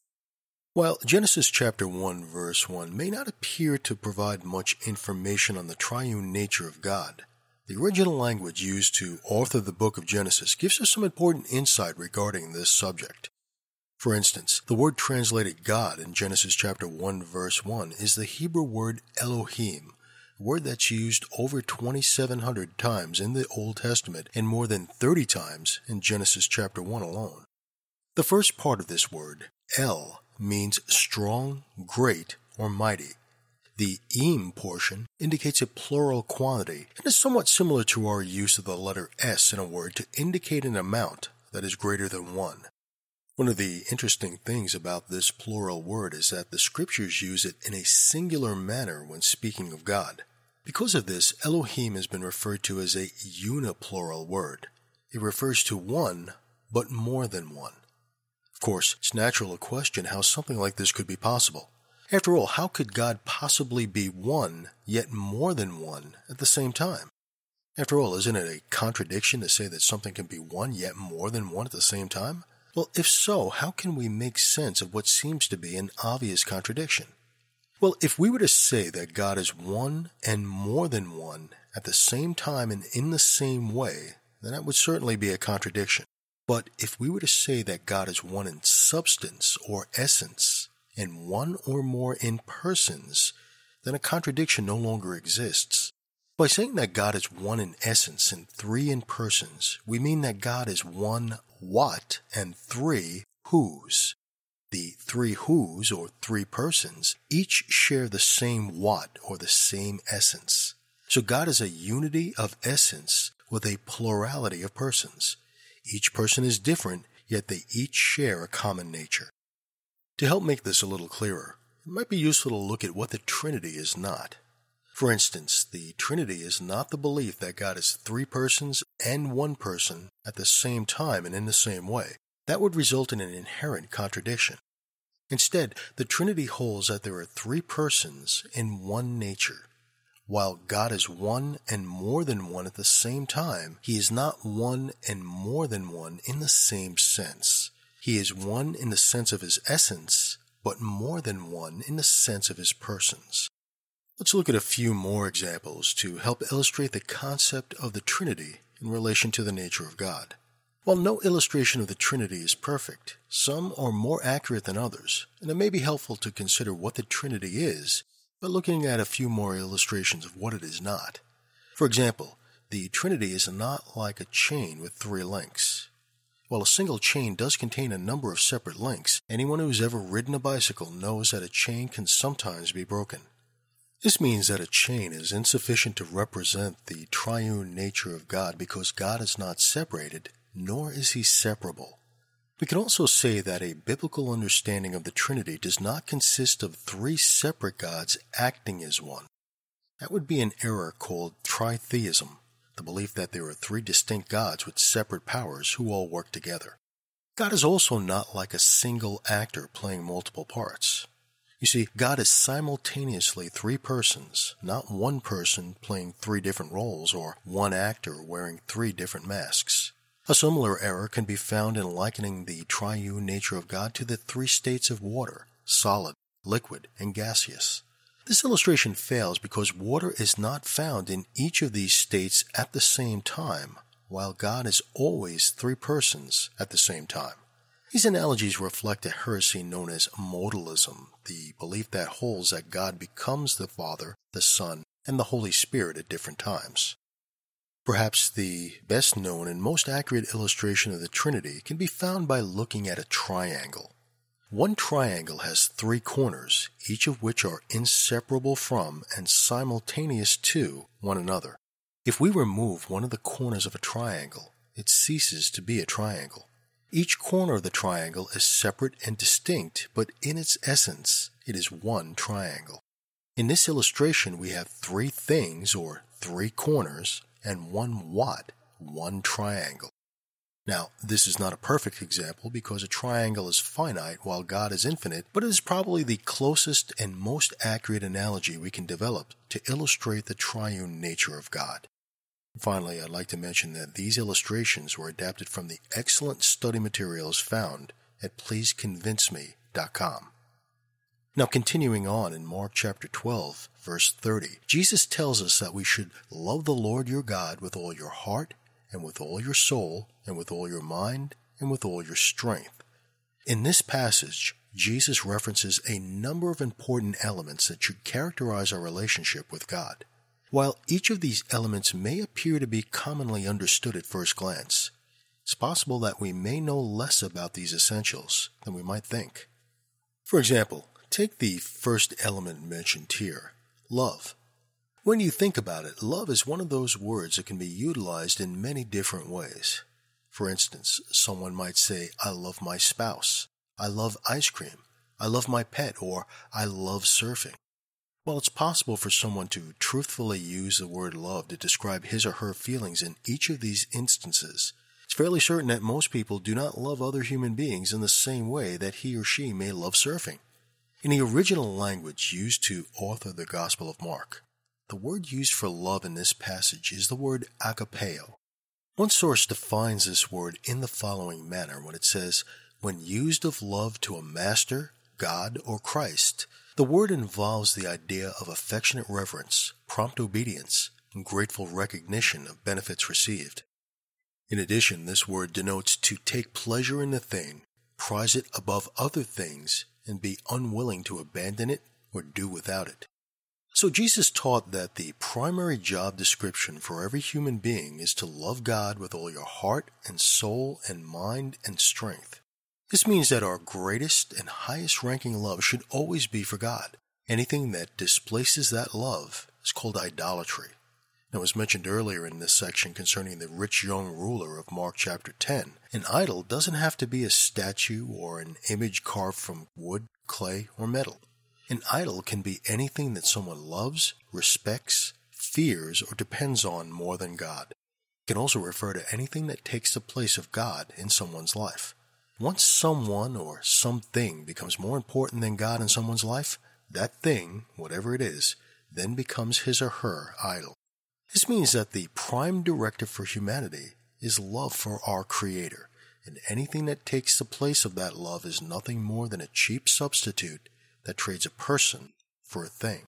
While Genesis chapter one, verse one may not appear to provide much information on the triune nature of God, the original language used to author the book of Genesis gives us some important insight regarding this subject. For instance, the word translated God in Genesis chapter one, verse one is the Hebrew word Elohim, a word that's used over twenty-seven hundred times in the Old Testament and more than thirty times in Genesis chapter one alone. The first part of this word, El, means strong, great, or mighty. The im portion indicates a plural quantity and is somewhat similar to our use of the letter S in a word to indicate an amount that is greater than one. One of the interesting things about this plural word is that the Scriptures use it in a singular manner when speaking of God. Because of this, Elohim has been referred to as a uniplural word. It refers to one, but more than one. Of course, it's natural to question how something like this could be possible. After all, how could God possibly be one, yet more than one, at the same time? After all, isn't it a contradiction to say that something can be one, yet more than one at the same time? Well, if so, how can we make sense of what seems to be an obvious contradiction? Well, if we were to say that God is one and more than one at the same time and in the same way, then that would certainly be a contradiction. But if we were to say that God is one in substance or essence and one or more in persons, then a contradiction no longer exists. By saying that God is one in essence and three in persons, we mean that God is one what and three whose. The three whos, or three persons, each share the same what, or the same essence. So God is a unity of essence with a plurality of persons. Each person is different, yet they each share a common nature. To help make this a little clearer, it might be useful to look at what the Trinity is not. For instance, the Trinity is not the belief that God is three persons and one person at the same time and in the same way. That would result in an inherent contradiction. Instead, the Trinity holds that there are three persons in one nature. While God is one and more than one at the same time, He is not one and more than one in the same sense. He is one in the sense of His essence, but more than one in the sense of His persons. Let's look at a few more examples to help illustrate the concept of the Trinity in relation to the nature of God. While no illustration of the Trinity is perfect, some are more accurate than others, and it may be helpful to consider what the Trinity is by looking at a few more illustrations of what it is not. For example, the Trinity is not like a chain with three links. While a single chain does contain a number of separate links, anyone who has ever ridden a bicycle knows that a chain can sometimes be broken. This means that a chain is insufficient to represent the triune nature of God because God is not separated, nor is He separable. We can also say that a biblical understanding of the Trinity does not consist of three separate gods acting as one. That would be an error called tritheism, the belief that there are three distinct gods with separate powers who all work together. God is also not like a single actor playing multiple parts. You see, God is simultaneously three persons, not one person playing three different roles or one actor wearing three different masks. A similar error can be found in likening the triune nature of God to the three states of water, solid, liquid, and gaseous. This illustration fails because water is not found in each of these states at the same time, while God is always three persons at the same time. These analogies reflect a heresy known as modalism, the belief that holds that God becomes the Father, the Son, and the Holy Spirit at different times. Perhaps the best known and most accurate illustration of the Trinity can be found by looking at a triangle. One triangle has three corners, each of which are inseparable from and simultaneous to one another. If we remove one of the corners of a triangle, it ceases to be a triangle. Each corner of the triangle is separate and distinct, but in its essence, it is one triangle. In this illustration, we have three things, or three corners, and one what, one triangle. Now, this is not a perfect example because a triangle is finite while God is infinite, but it is probably the closest and most accurate analogy we can develop to illustrate the triune nature of God. Finally, I'd like to mention that these illustrations were adapted from the excellent study materials found at please convince me dot com. Now, continuing on in Mark chapter twelve, verse thirty, Jesus tells us that we should love the Lord your God with all your heart, and with all your soul, and with all your mind, and with all your strength. In this passage, Jesus references a number of important elements that should characterize our relationship with God. While each of these elements may appear to be commonly understood at first glance, it's possible that we may know less about these essentials than we might think. For example, take the first element mentioned here, love. When you think about it, love is one of those words that can be utilized in many different ways. For instance, someone might say, I love my spouse, I love ice cream, I love my pet, or I love surfing. While it's possible for someone to truthfully use the word love to describe his or her feelings in each of these instances, it's fairly certain that most people do not love other human beings in the same way that he or she may love surfing. In the original language used to author the Gospel of Mark, the word used for love in this passage is the word agapeo. One source defines this word in the following manner when it says, when used of love to a master, God, or Christ, the word involves the idea of affectionate reverence, prompt obedience, and grateful recognition of benefits received. In addition, this word denotes to take pleasure in the thing, prize it above other things, and be unwilling to abandon it or do without it. So Jesus taught that the primary job description for every human being is to love God with all your heart and soul and mind and strength. This means that our greatest and highest ranking love should always be for God. Anything that displaces that love is called idolatry. Now, as mentioned earlier in this section concerning the rich young ruler of Mark chapter ten, an idol doesn't have to be a statue or an image carved from wood, clay, or metal. An idol can be anything that someone loves, respects, fears, or depends on more than God. It can also refer to anything that takes the place of God in someone's life. Once someone or something becomes more important than God in someone's life, that thing, whatever it is, then becomes his or her idol. This means that the prime directive for humanity is love for our Creator, and anything that takes the place of that love is nothing more than a cheap substitute that trades a person for a thing.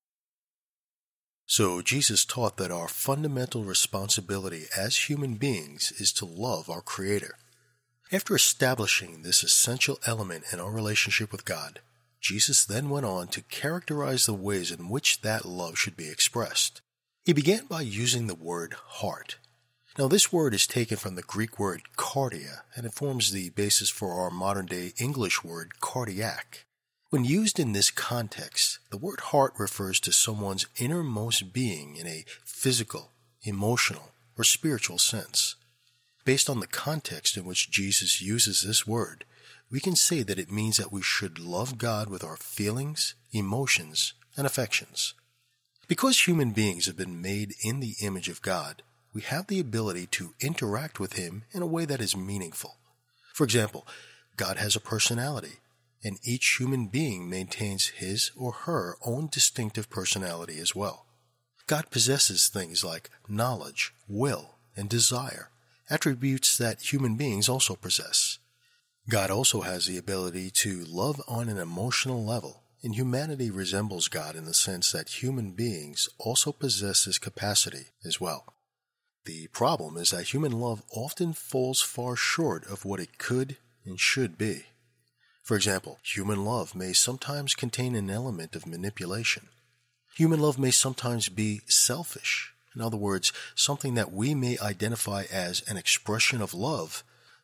So Jesus taught that our fundamental responsibility as human beings is to love our Creator. After establishing this essential element in our relationship with God, Jesus then went on to characterize the ways in which that love should be expressed. He began by using the word heart. Now, this word is taken from the Greek word cardia, and it forms the basis for our modern-day English word cardiac. When used in this context, the word heart refers to someone's innermost being in a physical, emotional, or spiritual sense. Based on the context in which Jesus uses this word, we can say that it means that we should love God with our feelings, emotions, and affections. Because human beings have been made in the image of God, we have the ability to interact with Him in a way that is meaningful. For example, God has a personality, and each human being maintains his or her own distinctive personality as well. God possesses things like knowledge, will, and desire, attributes that human beings also possess. God also has the ability to love on an emotional level, and humanity resembles God in the sense that human beings also possess this capacity as well. The problem is that human love often falls far short of what it could and should be. For example, human love may sometimes contain an element of manipulation. Human love may sometimes be selfish. In other words, something that we may identify as an expression of love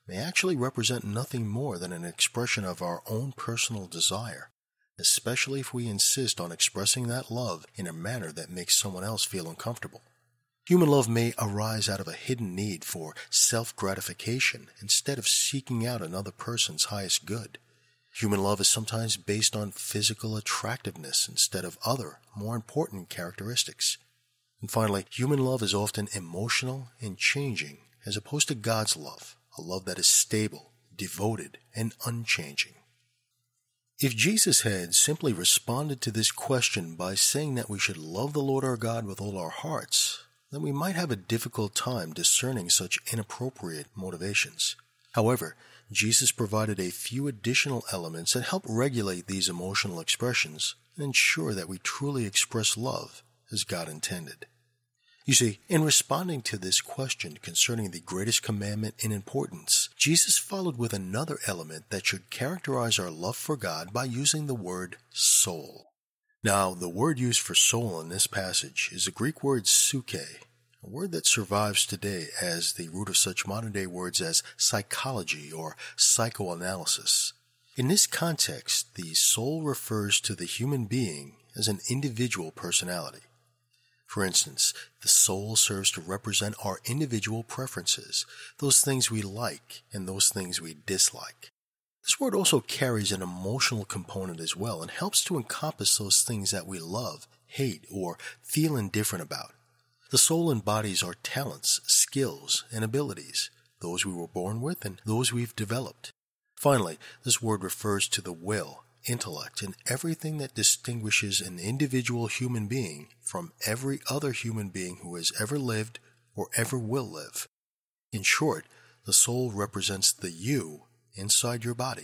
may actually represent nothing more than an expression of our own personal desire, especially if we insist on expressing that love in a manner that makes someone else feel uncomfortable. Human love may arise out of a hidden need for self-gratification instead of seeking out another person's highest good. Human love is sometimes based on physical attractiveness instead of other, more important characteristics. And finally, human love is often emotional and changing, as opposed to God's love, a love that is stable, devoted, and unchanging. If Jesus had simply responded to this question by saying that we should love the Lord our God with all our hearts, then we might have a difficult time discerning such inappropriate motivations. However, Jesus provided a few additional elements that help regulate these emotional expressions and ensure that we truly express love as God intended. You see, in responding to this question concerning the greatest commandment in importance, Jesus followed with another element that should characterize our love for God by using the word soul. Now, the word used for soul in this passage is the Greek word psyche, a word that survives today as the root of such modern-day words as psychology or psychoanalysis. In this context, the soul refers to the human being as an individual personality. For instance, the soul serves to represent our individual preferences, those things we like and those things we dislike. This word also carries an emotional component as well and helps to encompass those things that we love, hate, or feel indifferent about. The soul embodies our talents, skills, and abilities, those we were born with and those we've developed. Finally, this word refers to the will, intellect, and everything that distinguishes an individual human being from every other human being who has ever lived or ever will live. In short, the soul represents the you inside your body.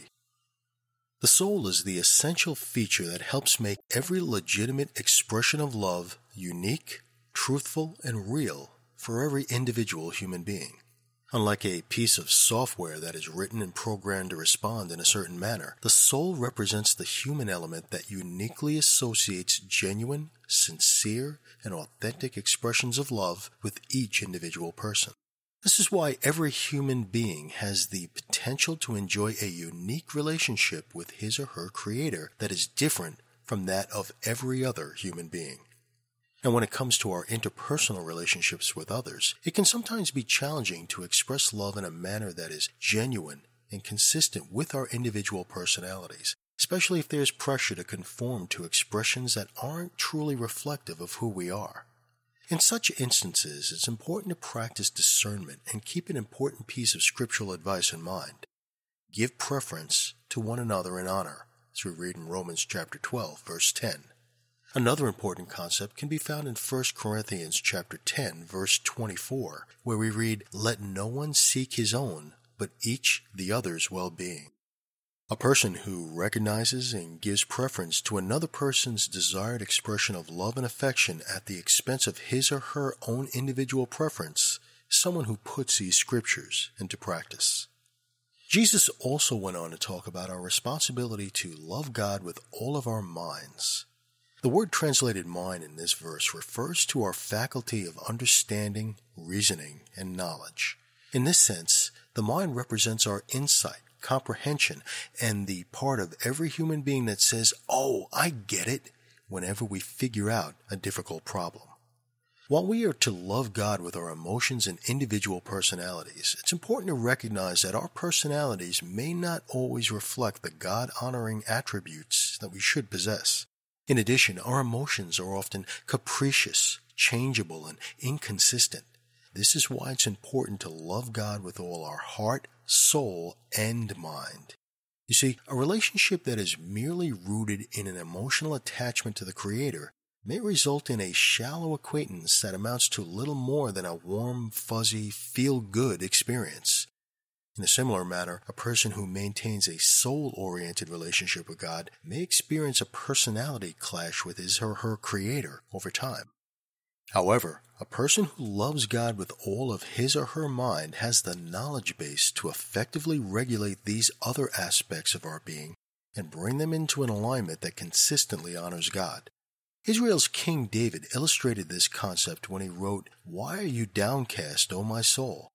The soul is the essential feature that helps make every legitimate expression of love unique, truthful, and real for every individual human being. Unlike a piece of software that is written and programmed to respond in a certain manner, the soul represents the human element that uniquely associates genuine, sincere, and authentic expressions of love with each individual person. This is why every human being has the potential to enjoy a unique relationship with his or her Creator that is different from that of every other human being. And when it comes to our interpersonal relationships with others, it can sometimes be challenging to express love in a manner that is genuine and consistent with our individual personalities, especially if there's pressure to conform to expressions that aren't truly reflective of who we are. In such instances, it's important to practice discernment and keep an important piece of scriptural advice in mind. Give preference to one another in honor, as we read in Romans chapter twelve, verse ten. Another important concept can be found in First Corinthians chapter ten, verse twenty-four, where we read, "Let no one seek his own, but each the other's well-being." A person who recognizes and gives preference to another person's desired expression of love and affection at the expense of his or her own individual preference is someone who puts these scriptures into practice. Jesus also went on to talk about our responsibility to love God with all of our minds. The word translated mind in this verse refers to our faculty of understanding, reasoning, and knowledge. In this sense, the mind represents our insight, comprehension, and the part of every human being that says, "Oh, I get it," whenever we figure out a difficult problem. While we are to love God with our emotions and individual personalities, it's important to recognize that our personalities may not always reflect the God-honoring attributes that we should possess. In addition, our emotions are often capricious, changeable, and inconsistent. This is why it's important to love God with all our heart, soul, and mind. You see, a relationship that is merely rooted in an emotional attachment to the Creator may result in a shallow acquaintance that amounts to little more than a warm, fuzzy, feel-good experience. In a similar manner, a person who maintains a soul-oriented relationship with God may experience a personality clash with his or her Creator over time. However, a person who loves God with all of his or her mind has the knowledge base to effectively regulate these other aspects of our being and bring them into an alignment that consistently honors God. Israel's King David illustrated this concept when he wrote, "Why are you downcast, O my soul?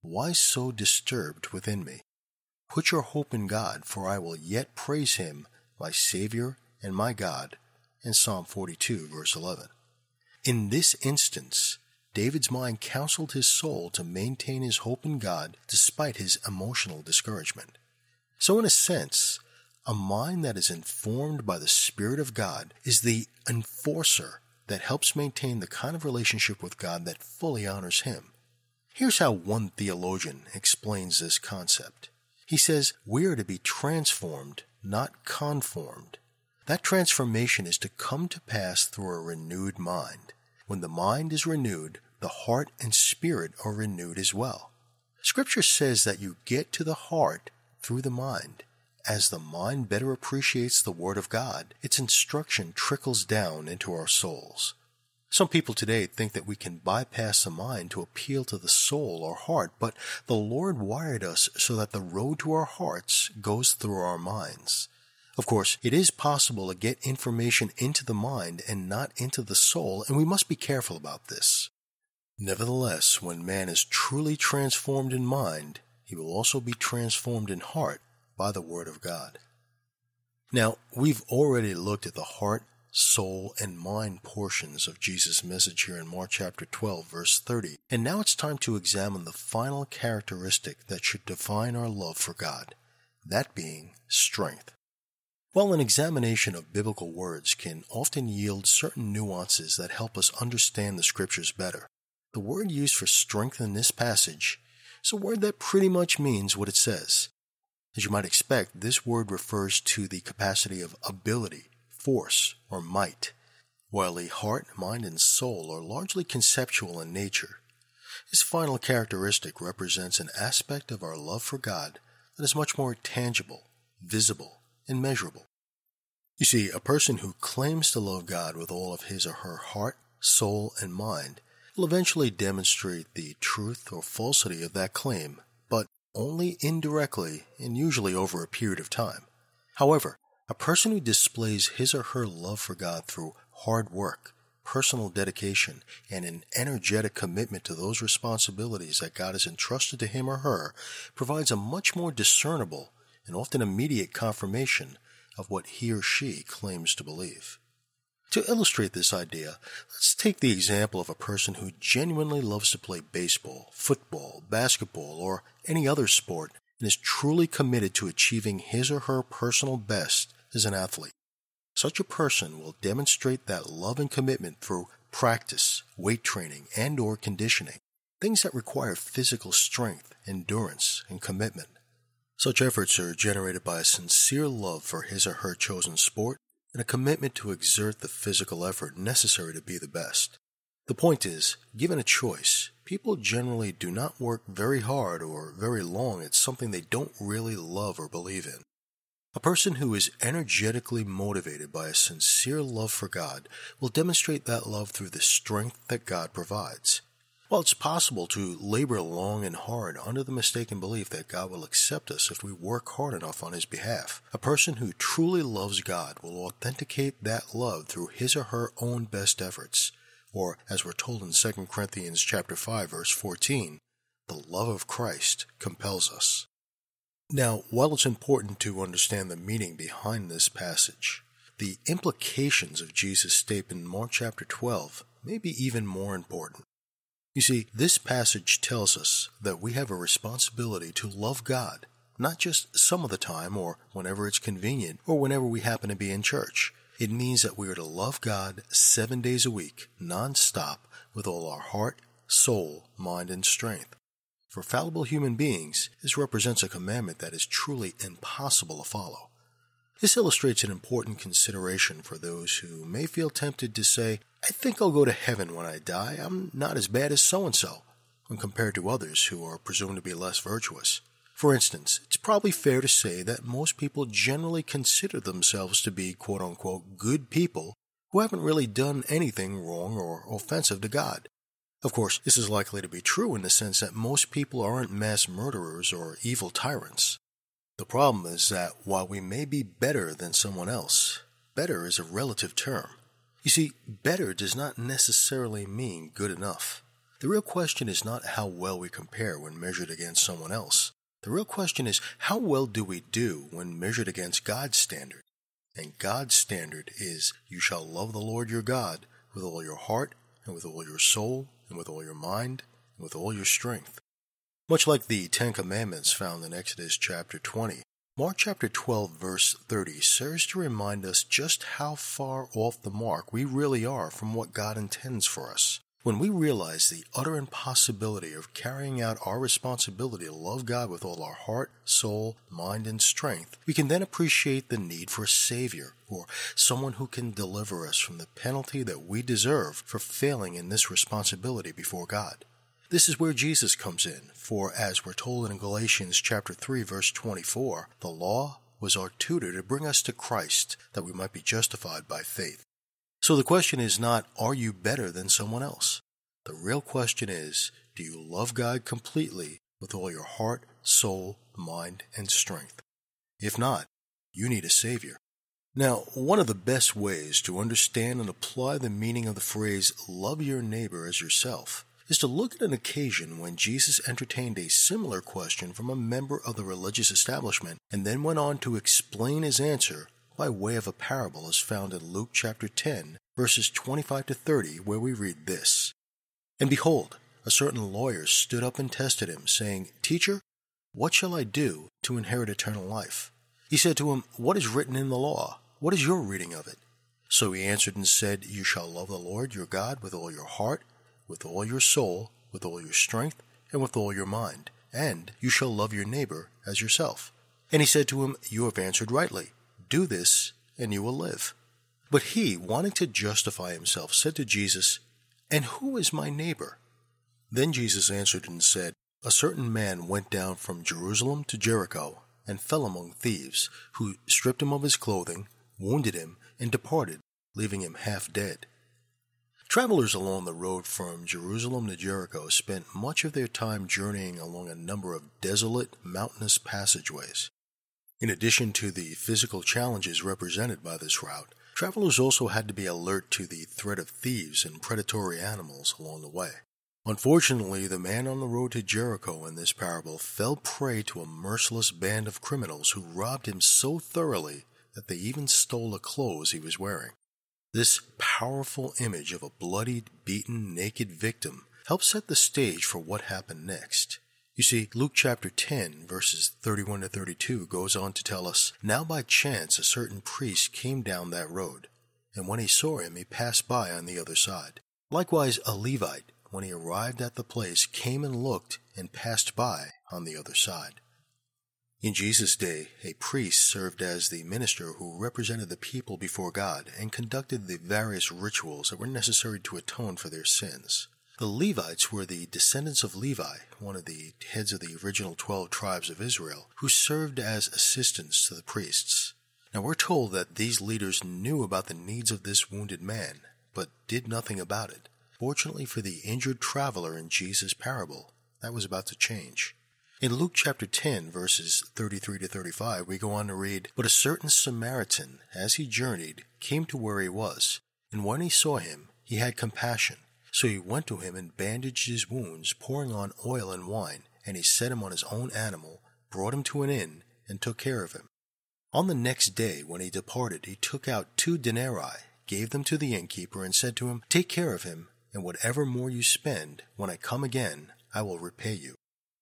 Why so disturbed within me? Put your hope in God, for I will yet praise him, my Savior and my God, in Psalm forty-two, verse eleven. In this instance, David's mind counseled his soul to maintain his hope in God despite his emotional discouragement. So in a sense, a mind that is informed by the Spirit of God is the enforcer that helps maintain the kind of relationship with God that fully honors him. Here's how one theologian explains this concept. He says, we are to be transformed, not conformed. That transformation is to come to pass through a renewed mind. When the mind is renewed, the heart and spirit are renewed as well. Scripture says that you get to the heart through the mind. As the mind better appreciates the Word of God, its instruction trickles down into our souls. Some people today think that we can bypass the mind to appeal to the soul or heart, but the Lord wired us so that the road to our hearts goes through our minds. Of course, it is possible to get information into the mind and not into the soul, and we must be careful about this. Nevertheless, when man is truly transformed in mind, he will also be transformed in heart by the Word of God. Now, we've already looked at the heart, soul, and mind portions of Jesus' message here in Mark chapter twelve, verse thirty, and now it's time to examine the final characteristic that should define our love for God, that being strength. While an examination of biblical words can often yield certain nuances that help us understand the Scriptures better, the word used for strength in this passage is a word that pretty much means what it says. As you might expect, this word refers to the capacity of ability, force, or might, while the heart, mind, and soul are largely conceptual in nature. This final characteristic represents an aspect of our love for God that is much more tangible, visible, and measurable. You see, a person who claims to love God with all of his or her heart, soul, and mind will eventually demonstrate the truth or falsity of that claim, but only indirectly and usually over a period of time. However, a person who displays his or her love for God through hard work, personal dedication, and an energetic commitment to those responsibilities that God has entrusted to him or her provides a much more discernible and often immediate confirmation of what he or she claims to believe. To illustrate this idea, let's take the example of a person who genuinely loves to play baseball, football, basketball, or any other sport and is truly committed to achieving his or her personal best as an athlete. Such a person will demonstrate that love and commitment through practice, weight training, and or conditioning, things that require physical strength, endurance, and commitment. Such efforts are generated by a sincere love for his or her chosen sport and a commitment to exert the physical effort necessary to be the best. The point is, given a choice, people generally do not work very hard or very long at something they don't really love or believe in. A person who is energetically motivated by a sincere love for God will demonstrate that love through the strength that God provides. While it's possible to labor long and hard under the mistaken belief that God will accept us if we work hard enough on His behalf, a person who truly loves God will authenticate that love through his or her own best efforts, or as we're told in Second Corinthians chapter five, verse fourteen, the love of Christ compels us. Now, while it's important to understand the meaning behind this passage, the implications of Jesus' statement in Mark chapter twelve may be even more important. You see, this passage tells us that we have a responsibility to love God, not just some of the time or whenever it's convenient or whenever we happen to be in church. It means that we are to love God seven days a week, non-stop, with all our heart, soul, mind, and strength. For fallible human beings, this represents a commandment that is truly impossible to follow. This illustrates an important consideration for those who may feel tempted to say, I think I'll go to heaven when I die. I'm not as bad as so-and-so, when compared to others who are presumed to be less virtuous. For instance, it's probably fair to say that most people generally consider themselves to be quote-unquote good people who haven't really done anything wrong or offensive to God. Of course, this is likely to be true in the sense that most people aren't mass murderers or evil tyrants. The problem is that while we may be better than someone else, better is a relative term. You see, better does not necessarily mean good enough. The real question is not how well we compare when measured against someone else. The real question is, how well do we do when measured against God's standard? And God's standard is, you shall love the Lord your God with all your heart, and with all your soul, and with all your mind, and with all your strength. Much like the Ten Commandments found in Exodus chapter twenty, Mark chapter twelve verse thirty serves to remind us just how far off the mark we really are from what God intends for us. When we realize the utter impossibility of carrying out our responsibility to love God with all our heart, soul, mind, and strength, we can then appreciate the need for a Savior, or someone who can deliver us from the penalty that we deserve for failing in this responsibility before God. This is where Jesus comes in, for as we're told in Galatians chapter three verse twenty-four, the law was our tutor to bring us to Christ, that we might be justified by faith. So the question is not, are you better than someone else? The real question is, do you love God completely with all your heart, soul, mind, and strength? If not, you need a Savior. Now, one of the best ways to understand and apply the meaning of the phrase, love your neighbor as yourself, is to look at an occasion when Jesus entertained a similar question from a member of the religious establishment and then went on to explain his answer by way of a parable as found in Luke chapter ten, verses twenty-five to thirty, where we read this. And behold, a certain lawyer stood up and tested him, saying, Teacher, what shall I do to inherit eternal life? He said to him, What is written in the law? What is your reading of it? So he answered and said, You shall love the Lord your God with all your heart, with all your soul, with all your strength, and with all your mind, and you shall love your neighbor as yourself. And he said to him, You have answered rightly. Do this, and you will live. But he, wanting to justify himself, said to Jesus, And who is my neighbor? Then Jesus answered and said, A certain man went down from Jerusalem to Jericho, and fell among thieves, who stripped him of his clothing, wounded him, and departed, leaving him half dead. Travelers along the road from Jerusalem to Jericho spent much of their time journeying along a number of desolate, mountainous passageways. In addition to the physical challenges represented by this route, travelers also had to be alert to the threat of thieves and predatory animals along the way. Unfortunately, the man on the road to Jericho in this parable fell prey to a merciless band of criminals who robbed him so thoroughly that they even stole the clothes he was wearing. This powerful image of a bloodied, beaten, naked victim helps set the stage for what happened next. You see, Luke chapter ten, verses thirty-one to thirty-two goes on to tell us, Now by chance a certain priest came down that road, and when he saw him, he passed by on the other side. Likewise a Levite, when he arrived at the place, came and looked and passed by on the other side. In Jesus' day, a priest served as the minister who represented the people before God and conducted the various rituals that were necessary to atone for their sins. The Levites were the descendants of Levi, one of the heads of the original twelve tribes of Israel, who served as assistants to the priests. Now we're told that these leaders knew about the needs of this wounded man, but did nothing about it. Fortunately for the injured traveler in Jesus' parable, that was about to change. In Luke chapter ten, verses thirty-three to thirty-five, we go on to read, But a certain Samaritan, as he journeyed, came to where he was, and when he saw him, he had compassion. So he went to him and bandaged his wounds, pouring on oil and wine, and he set him on his own animal, brought him to an inn, and took care of him. On the next day, when he departed, he took out two denarii, gave them to the innkeeper, and said to him, Take care of him, and whatever more you spend, when I come again, I will repay you.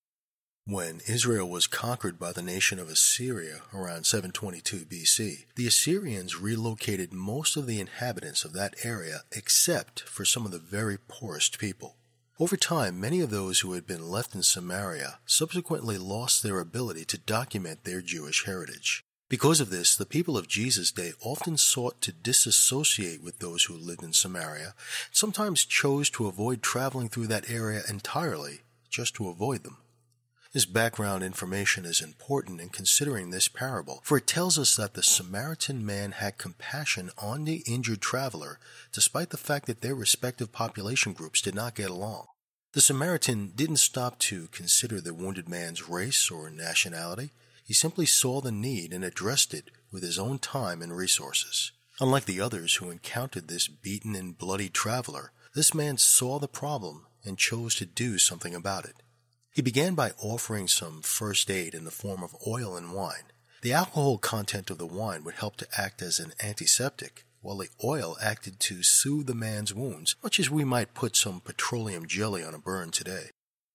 When Israel was conquered by the nation of Assyria around seven twenty-two B C, the Assyrians relocated most of the inhabitants of that area except for some of the very poorest people. Over time, many of those who had been left in Samaria subsequently lost their ability to document their Jewish heritage. Because of this, the people of Jesus' day often sought to disassociate with those who lived in Samaria, sometimes chose to avoid traveling through that area entirely just to avoid them. This background information is important in considering this parable, for it tells us that the Samaritan man had compassion on the injured traveler, despite the fact that their respective population groups did not get along. The Samaritan didn't stop to consider the wounded man's race or nationality. He simply saw the need and addressed it with his own time and resources. Unlike the others who encountered this beaten and bloody traveler, this man saw the problem and chose to do something about it. He began by offering some first aid in the form of oil and wine. The alcohol content of the wine would help to act as an antiseptic, while the oil acted to soothe the man's wounds, much as we might put some petroleum jelly on a burn today.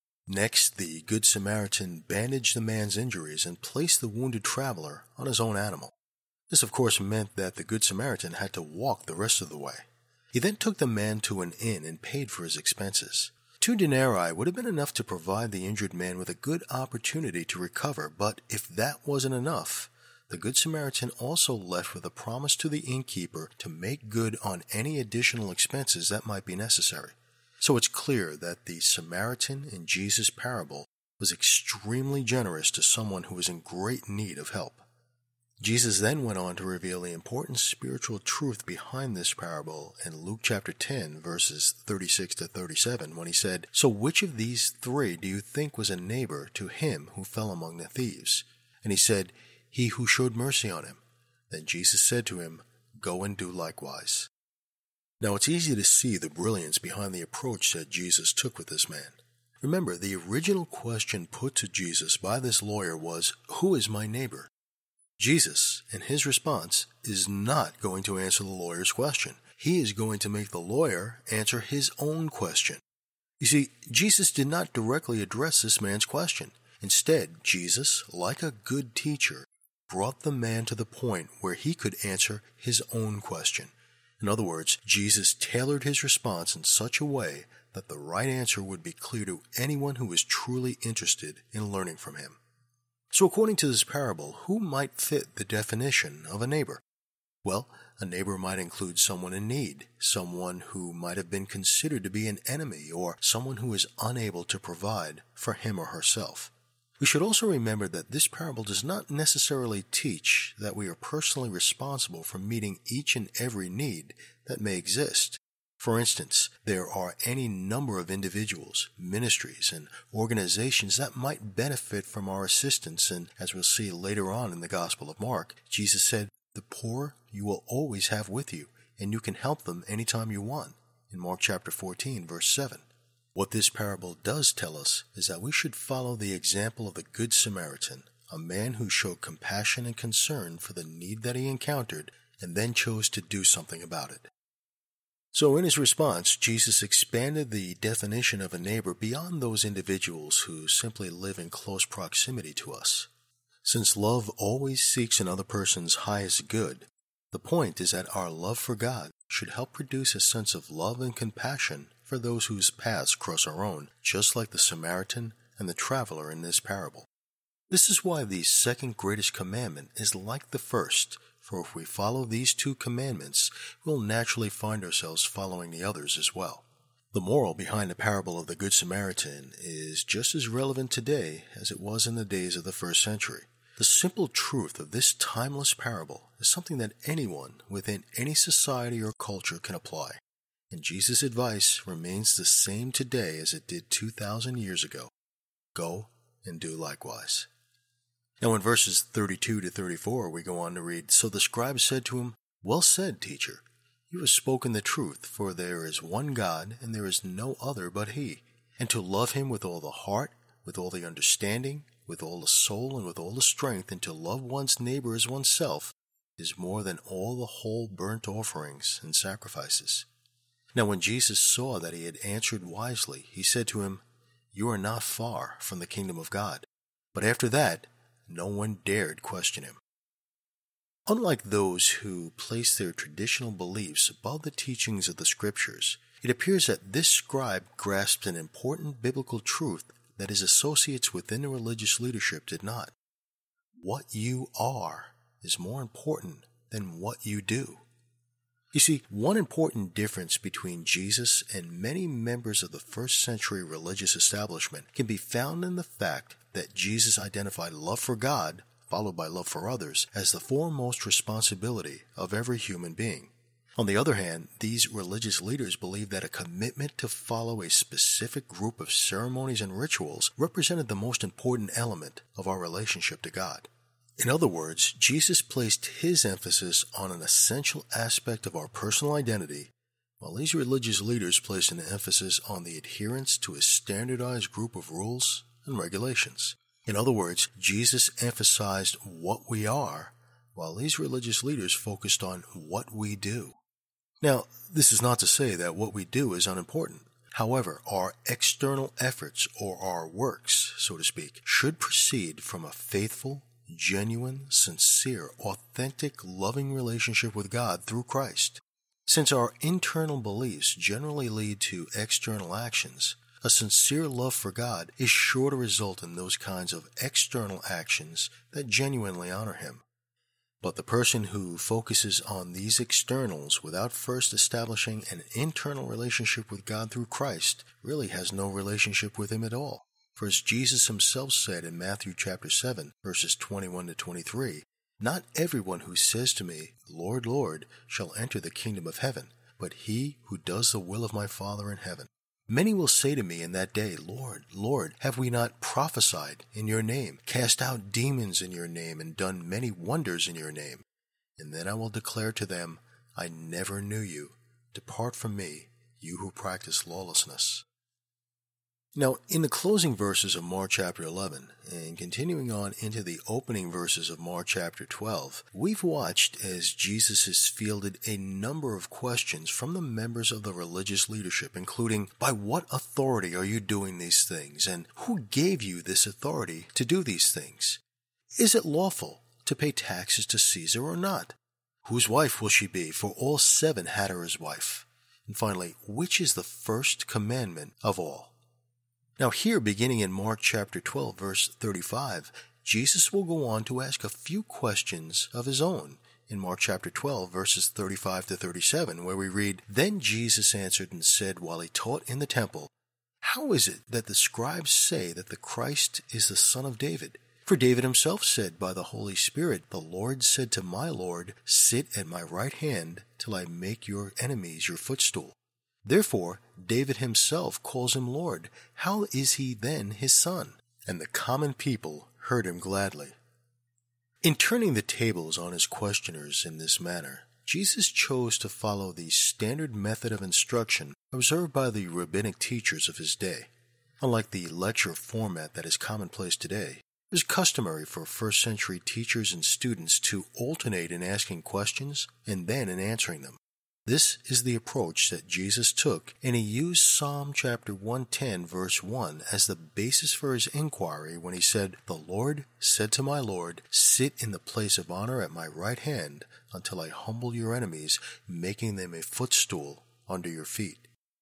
Next, the Good Samaritan bandaged the man's injuries and placed the wounded traveler on his own animal. This, of course, meant that the Good Samaritan had to walk the rest of the way. He then took the man to an inn and paid for his expenses. Two denarii would have been enough to provide the injured man with a good opportunity to recover, but if that wasn't enough, the Good Samaritan also left with a promise to the innkeeper to make good on any additional expenses that might be necessary. So it's clear that the Samaritan in Jesus' parable was extremely generous to someone who was in great need of help. Jesus then went on to reveal the important spiritual truth behind this parable in Luke chapter ten, verses thirty-six to thirty-seven, when he said, "So which of these three do you think was a neighbor to him who fell among the thieves?" And he said, "He who showed mercy on him." Then Jesus said to him, "Go and do likewise." Now it's easy to see the brilliance behind the approach that Jesus took with this man. Remember, the original question put to Jesus by this lawyer was, "Who is my neighbor?" Jesus, in his response, is not going to answer the lawyer's question. He is going to make the lawyer answer his own question. You see, Jesus did not directly address this man's question. Instead, Jesus, like a good teacher, brought the man to the point where he could answer his own question. In other words, Jesus tailored his response in such a way that the right answer would be clear to anyone who is truly interested in learning from him. So according to this parable, who might fit the definition of a neighbor? Well, a neighbor might include someone in need, someone who might have been considered to be an enemy, or someone who is unable to provide for him or herself. We should also remember that this parable does not necessarily teach that we are personally responsible for meeting each and every need that may exist. For instance, there are any number of individuals, ministries, and organizations that might benefit from our assistance, and as we'll see later on in the Gospel of Mark, Jesus said, "The poor you will always have with you, and you can help them anytime you want," in Mark chapter fourteen, verse seven. What this parable does tell us is that we should follow the example of the Good Samaritan, a man who showed compassion and concern for the need that he encountered and then chose to do something about it. So in his response, Jesus expanded the definition of a neighbor beyond those individuals who simply live in close proximity to us. Since love always seeks another person's highest good, the point is that our love for God should help produce a sense of love and compassion for those whose paths cross our own, just like the Samaritan and the traveler in this parable. This is why the second greatest commandment is like the first, for if we follow these two commandments, we'll naturally find ourselves following the others as well. The moral behind the parable of the Good Samaritan is just as relevant today as it was in the days of the first century. The simple truth of this timeless parable is something that anyone within any society or culture can apply. And Jesus' advice remains the same today as it did two thousand years ago. Go and do likewise. Now in verses thirty-two to thirty-four, we go on to read, "So the scribe said to him, 'Well said, teacher. You have spoken the truth, for there is one God, and there is no other but He. And to love Him with all the heart, with all the understanding, with all the soul, and with all the strength, and to love one's neighbor as oneself, is more than all the whole burnt offerings and sacrifices.' Now when Jesus saw that he had answered wisely, he said to him, 'You are not far from the kingdom of God.' But after that, no one dared question him." Unlike those who place their traditional beliefs above the teachings of the Scriptures, it appears that this scribe grasped an important biblical truth that his associates within the religious leadership did not. What you are is more important than what you do. You see, one important difference between Jesus and many members of the first century religious establishment can be found in the fact that Jesus identified love for God, followed by love for others, as the foremost responsibility of every human being. On the other hand, these religious leaders believed that a commitment to follow a specific group of ceremonies and rituals represented the most important element of our relationship to God. In other words, Jesus placed his emphasis on an essential aspect of our personal identity While these religious leaders placed an emphasis on the adherence to a standardized group of rules and regulations. In other words, Jesus emphasized what we are, while these religious leaders focused on what we do. Now, this is not to say that what we do is unimportant. However, our external efforts, or our works, so to speak, should proceed from a faithful, genuine, sincere, authentic, loving relationship with God through Christ. Since our internal beliefs generally lead to external actions, a sincere love for God is sure to result in those kinds of external actions that genuinely honor Him. But the person who focuses on these externals without first establishing an internal relationship with God through Christ really has no relationship with Him at all. For as Jesus Himself said in Matthew chapter seven, verses twenty-one to twenty-three, "Not everyone who says to me, 'Lord, Lord,' shall enter the kingdom of heaven, but he who does the will of my Father in heaven. Many will say to me in that day, 'Lord, Lord, have we not prophesied in your name, cast out demons in your name, and done many wonders in your name?' And then I will declare to them, 'I never knew you. Depart from me, you who practice lawlessness.'" Now, in the closing verses of Mark chapter eleven, and continuing on into the opening verses of Mark chapter twelve, we've watched as Jesus has fielded a number of questions from the members of the religious leadership, including, by what authority are you doing these things, and who gave you this authority to do these things? Is it lawful to pay taxes to Caesar or not? Whose wife will she be? For all seven had her as wife. And finally, which is the first commandment of all? Now here, beginning in Mark chapter twelve, verse thirty-five, Jesus will go on to ask a few questions of His own in Mark chapter twelve, verses thirty-five to thirty-seven, where we read, "Then Jesus answered and said while He taught in the temple, 'How is it that the scribes say that the Christ is the son of David? For David himself said by the Holy Spirit, the Lord said to my Lord, sit at my right hand till I make your enemies your footstool. Therefore, David himself calls him Lord. How is he then his son?' And the common people heard him gladly." In turning the tables on his questioners in this manner, Jesus chose to follow the standard method of instruction observed by the rabbinic teachers of his day. Unlike the lecture format that is commonplace today, it was customary for first century teachers and students to alternate in asking questions and then in answering them. This is the approach that Jesus took, and He used Psalm chapter one ten verse one as the basis for His inquiry when He said, "The Lord said to my Lord, sit in the place of honor at my right hand until I humble your enemies, making them a footstool under your feet."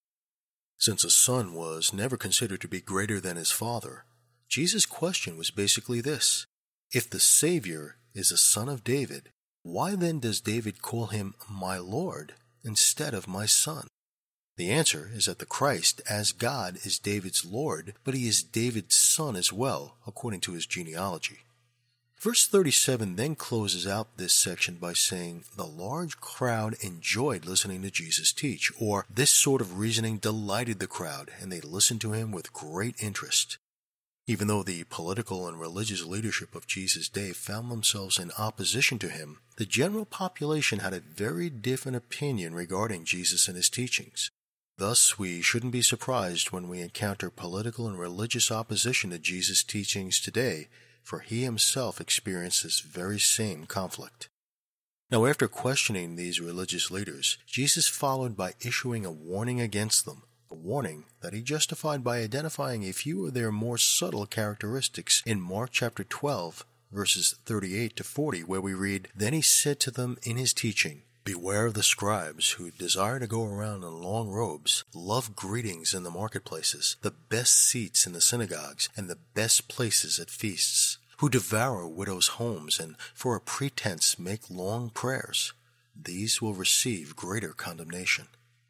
Since a son was never considered to be greater than his father, Jesus' question was basically this: if the Savior is a son of David, why then does David call him my Lord instead of my son? The answer is that the Christ, as God, is David's Lord, but He is David's son as well, according to his genealogy. Verse thirty-seven then closes out this section by saying, "The large crowd enjoyed listening to Jesus teach," or this sort of reasoning delighted the crowd, and they listened to Him with great interest. Even though the political and religious leadership of Jesus' day found themselves in opposition to Him, the general population had a very different opinion regarding Jesus and His teachings. Thus, we shouldn't be surprised when we encounter political and religious opposition to Jesus' teachings today, for He Himself experienced this very same conflict. Now, after questioning these religious leaders, Jesus followed by issuing a warning against them. A warning that He justified by identifying a few of their more subtle characteristics in Mark chapter twelve, verses thirty-eight to forty, where we read, "Then He said to them in His teaching, 'Beware of the scribes who desire to go around in long robes, love greetings in the marketplaces, the best seats in the synagogues, and the best places at feasts, who devour widows' homes, and for a pretense make long prayers. These will receive greater condemnation.'"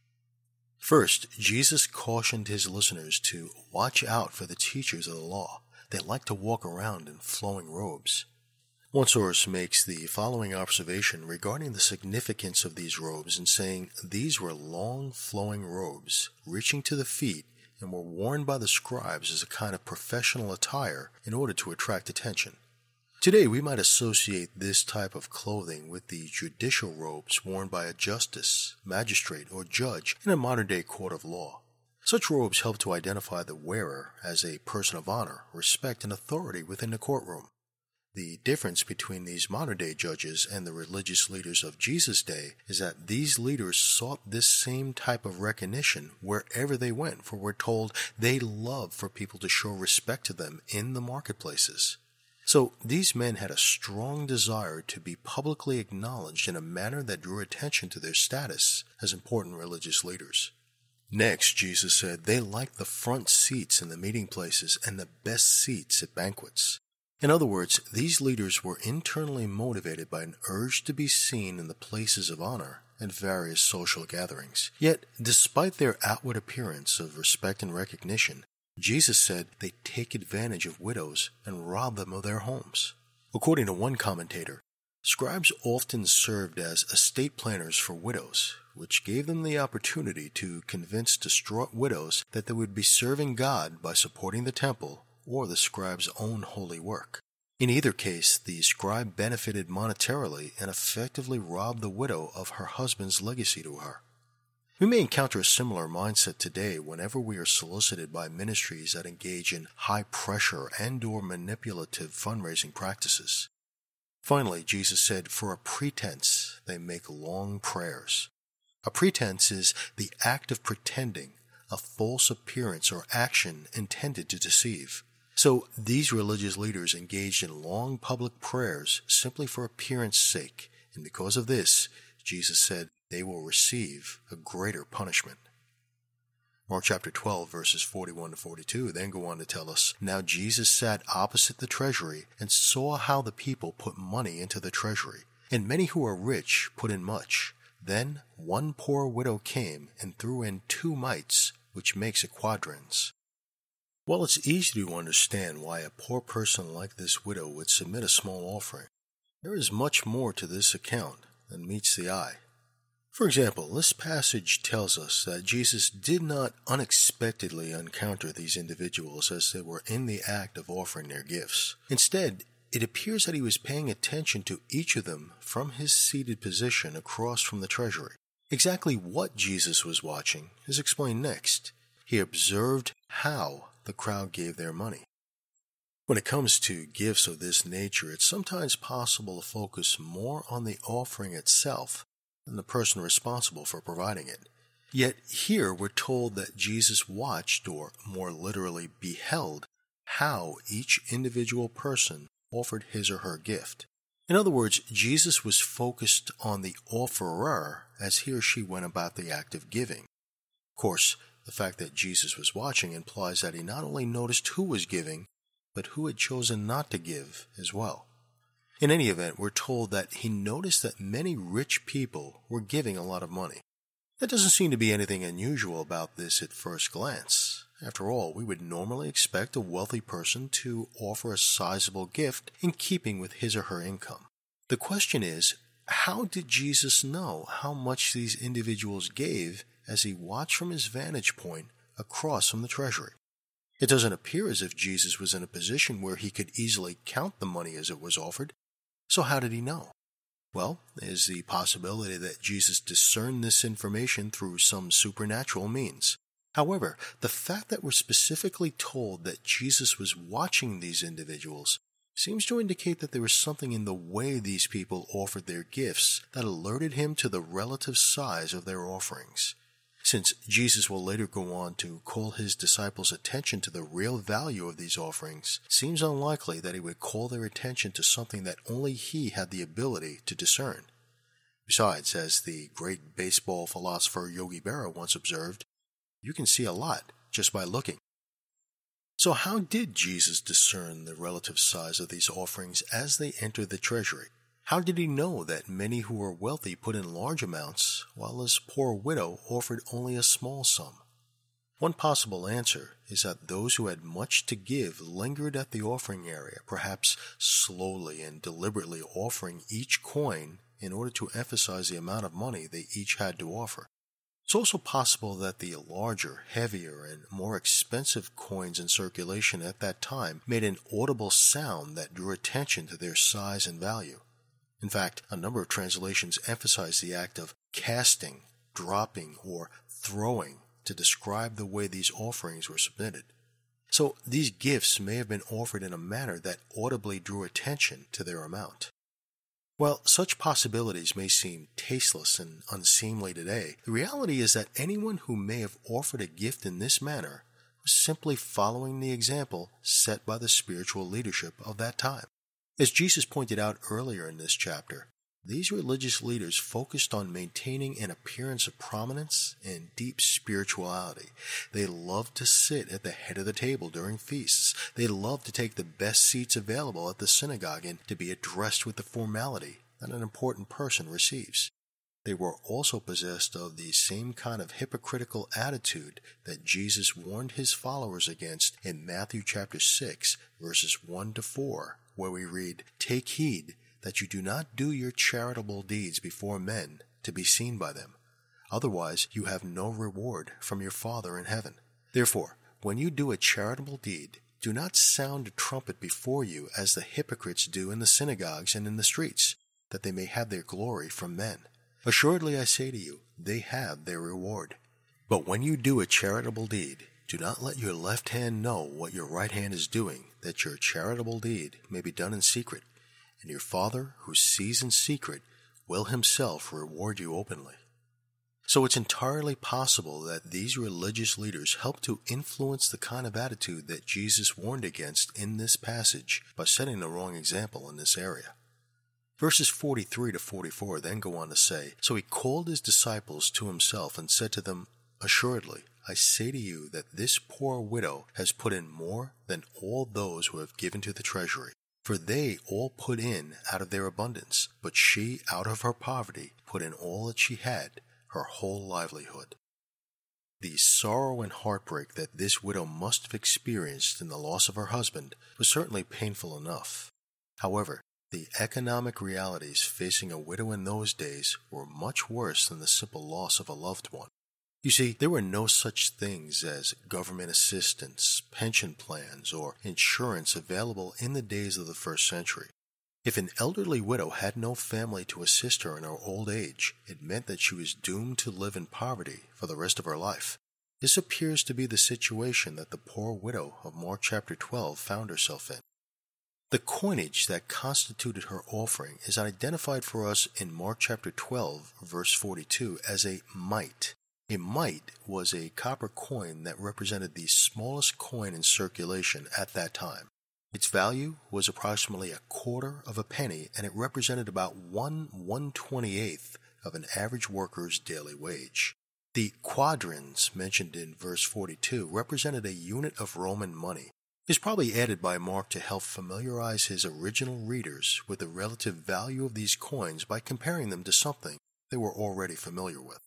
First, Jesus cautioned His listeners to watch out for the teachers of the law. They like to walk around in flowing robes. One source makes the following observation regarding the significance of these robes in saying these were long flowing robes, reaching to the feet, and were worn by the scribes as a kind of professional attire in order to attract attention. Today, we might associate this type of clothing with the judicial robes worn by a justice, magistrate, or judge in a modern-day court of law. Such robes help to identify the wearer as a person of honor, respect, and authority within the courtroom. The difference between these modern-day judges and the religious leaders of Jesus' day is that these leaders sought this same type of recognition wherever they went, for we're told they love for people to show respect to them in the marketplaces. So these men had a strong desire to be publicly acknowledged in a manner that drew attention to their status as important religious leaders. Next, Jesus said they liked the front seats in the meeting places and the best seats at banquets. In other words, these leaders were internally motivated by an urge to be seen in the places of honor at various social gatherings. Yet, despite their outward appearance of respect and recognition, Jesus said they take advantage of widows and rob them of their homes. According to one commentator, scribes often served as estate planners for widows, which gave them the opportunity to convince distraught widows that they would be serving God by supporting the temple or the scribe's own holy work. In either case, the scribe benefited monetarily and effectively robbed the widow of her husband's legacy to her. We may encounter a similar mindset today whenever we are solicited by ministries that engage in high-pressure and/or manipulative fundraising practices. Finally, Jesus said, for a pretense, they make long prayers. A pretense is the act of pretending, a false appearance or action intended to deceive. So these religious leaders engaged in long public prayers simply for appearance sake, and because of this, Jesus said they will receive a greater punishment. Mark chapter twelve, verses forty-one to forty-two then go on to tell us, now Jesus sat opposite the treasury and saw how the people put money into the treasury, and many who were rich put in much. Then one poor widow came and threw in two mites, which makes a quadrans. While it's easy to understand why a poor person like this widow would submit a small offering, there is much more to this account than meets the eye. For example, this passage tells us that Jesus did not unexpectedly encounter these individuals as they were in the act of offering their gifts. Instead, it appears that he was paying attention to each of them from his seated position across from the treasury. Exactly what Jesus was watching is explained next. He observed how the crowd gave their money. When it comes to gifts of this nature, it's sometimes possible to focus more on the offering itself than the person responsible for providing it. Yet here we're told that Jesus watched, or more literally beheld, how each individual person offered his or her gift. In other words, Jesus was focused on the offerer as he or she went about the act of giving. Of course, the fact that Jesus was watching implies that he not only noticed who was giving, but who had chosen not to give as well. In any event, we're told that he noticed that many rich people were giving a lot of money. There doesn't seem to be anything unusual about this at first glance. After all, we would normally expect a wealthy person to offer a sizable gift in keeping with his or her income. The question is, how did Jesus know how much these individuals gave as he watched from his vantage point across from the treasury? It doesn't appear as if Jesus was in a position where he could easily count the money as it was offered. So how did he know? Well, there's the possibility that Jesus discerned this information through some supernatural means. However, the fact that we're specifically told that Jesus was watching these individuals seems to indicate that there was something in the way these people offered their gifts that alerted him to the relative size of their offerings. Since Jesus will later go on to call his disciples' attention to the real value of these offerings, it seems unlikely that he would call their attention to something that only he had the ability to discern. Besides, as the great baseball philosopher Yogi Berra once observed, you can see a lot just by looking. So how did Jesus discern the relative size of these offerings as they entered the treasury? How did he know that many who were wealthy put in large amounts, while this poor widow offered only a small sum? One possible answer is that those who had much to give lingered at the offering area, perhaps slowly and deliberately offering each coin in order to emphasize the amount of money they each had to offer. It's It's also possible that the larger, heavier, and more expensive coins in circulation at that time made an audible sound that drew attention to their size and value. In fact, a number of translations emphasize the act of casting, dropping, or throwing to describe the way these offerings were submitted. So these gifts may have been offered in a manner that audibly drew attention to their amount. While such possibilities may seem tasteless and unseemly today, the reality is that anyone who may have offered a gift in this manner was simply following the example set by the spiritual leadership of that time. As Jesus pointed out earlier in this chapter, these religious leaders focused on maintaining an appearance of prominence and deep spirituality. They loved to sit at the head of the table during feasts. They loved to take the best seats available at the synagogue and to be addressed with the formality that an important person receives. They were also possessed of the same kind of hypocritical attitude that Jesus warned his followers against in Matthew chapter six, verses one to four, where we read, "Take heed that you do not do your charitable deeds before men to be seen by them. Otherwise you have no reward from your Father in heaven. Therefore, when you do a charitable deed, do not sound a trumpet before you as the hypocrites do in the synagogues and in the streets, that they may have their glory from men. Assuredly I say to you, they have their reward. But when you do a charitable deed, do not let your left hand know what your right hand is doing, that your charitable deed may be done in secret. And your Father, who sees in secret, will himself reward you openly." So it's entirely possible that these religious leaders helped to influence the kind of attitude that Jesus warned against in this passage by setting the wrong example in this area. Verses forty-three to forty-four then go on to say, "So he called his disciples to himself and said to them, 'Assuredly, I say to you that this poor widow has put in more than all those who have given to the treasury. For they all put in out of their abundance, but she, out of her poverty, put in all that she had, her whole livelihood.'" The sorrow and heartbreak that this widow must have experienced in the loss of her husband was certainly painful enough. However, the economic realities facing a widow in those days were much worse than the simple loss of a loved one. You see, there were no such things as government assistance, pension plans, or insurance available in the days of the first century. If an elderly widow had no family to assist her in her old age, it meant that she was doomed to live in poverty for the rest of her life. This appears to be the situation that the poor widow of Mark chapter twelve found herself in. The coinage that constituted her offering is identified for us in Mark chapter twelve, verse forty-two, as a mite. A mite was a copper coin that represented the smallest coin in circulation at that time. Its value was approximately a quarter of a penny, and it represented about one one twenty-eighth of an average worker's daily wage. The quadrans mentioned in verse forty-two represented a unit of Roman money. It is probably added by Mark to help familiarize his original readers with the relative value of these coins by comparing them to something they were already familiar with.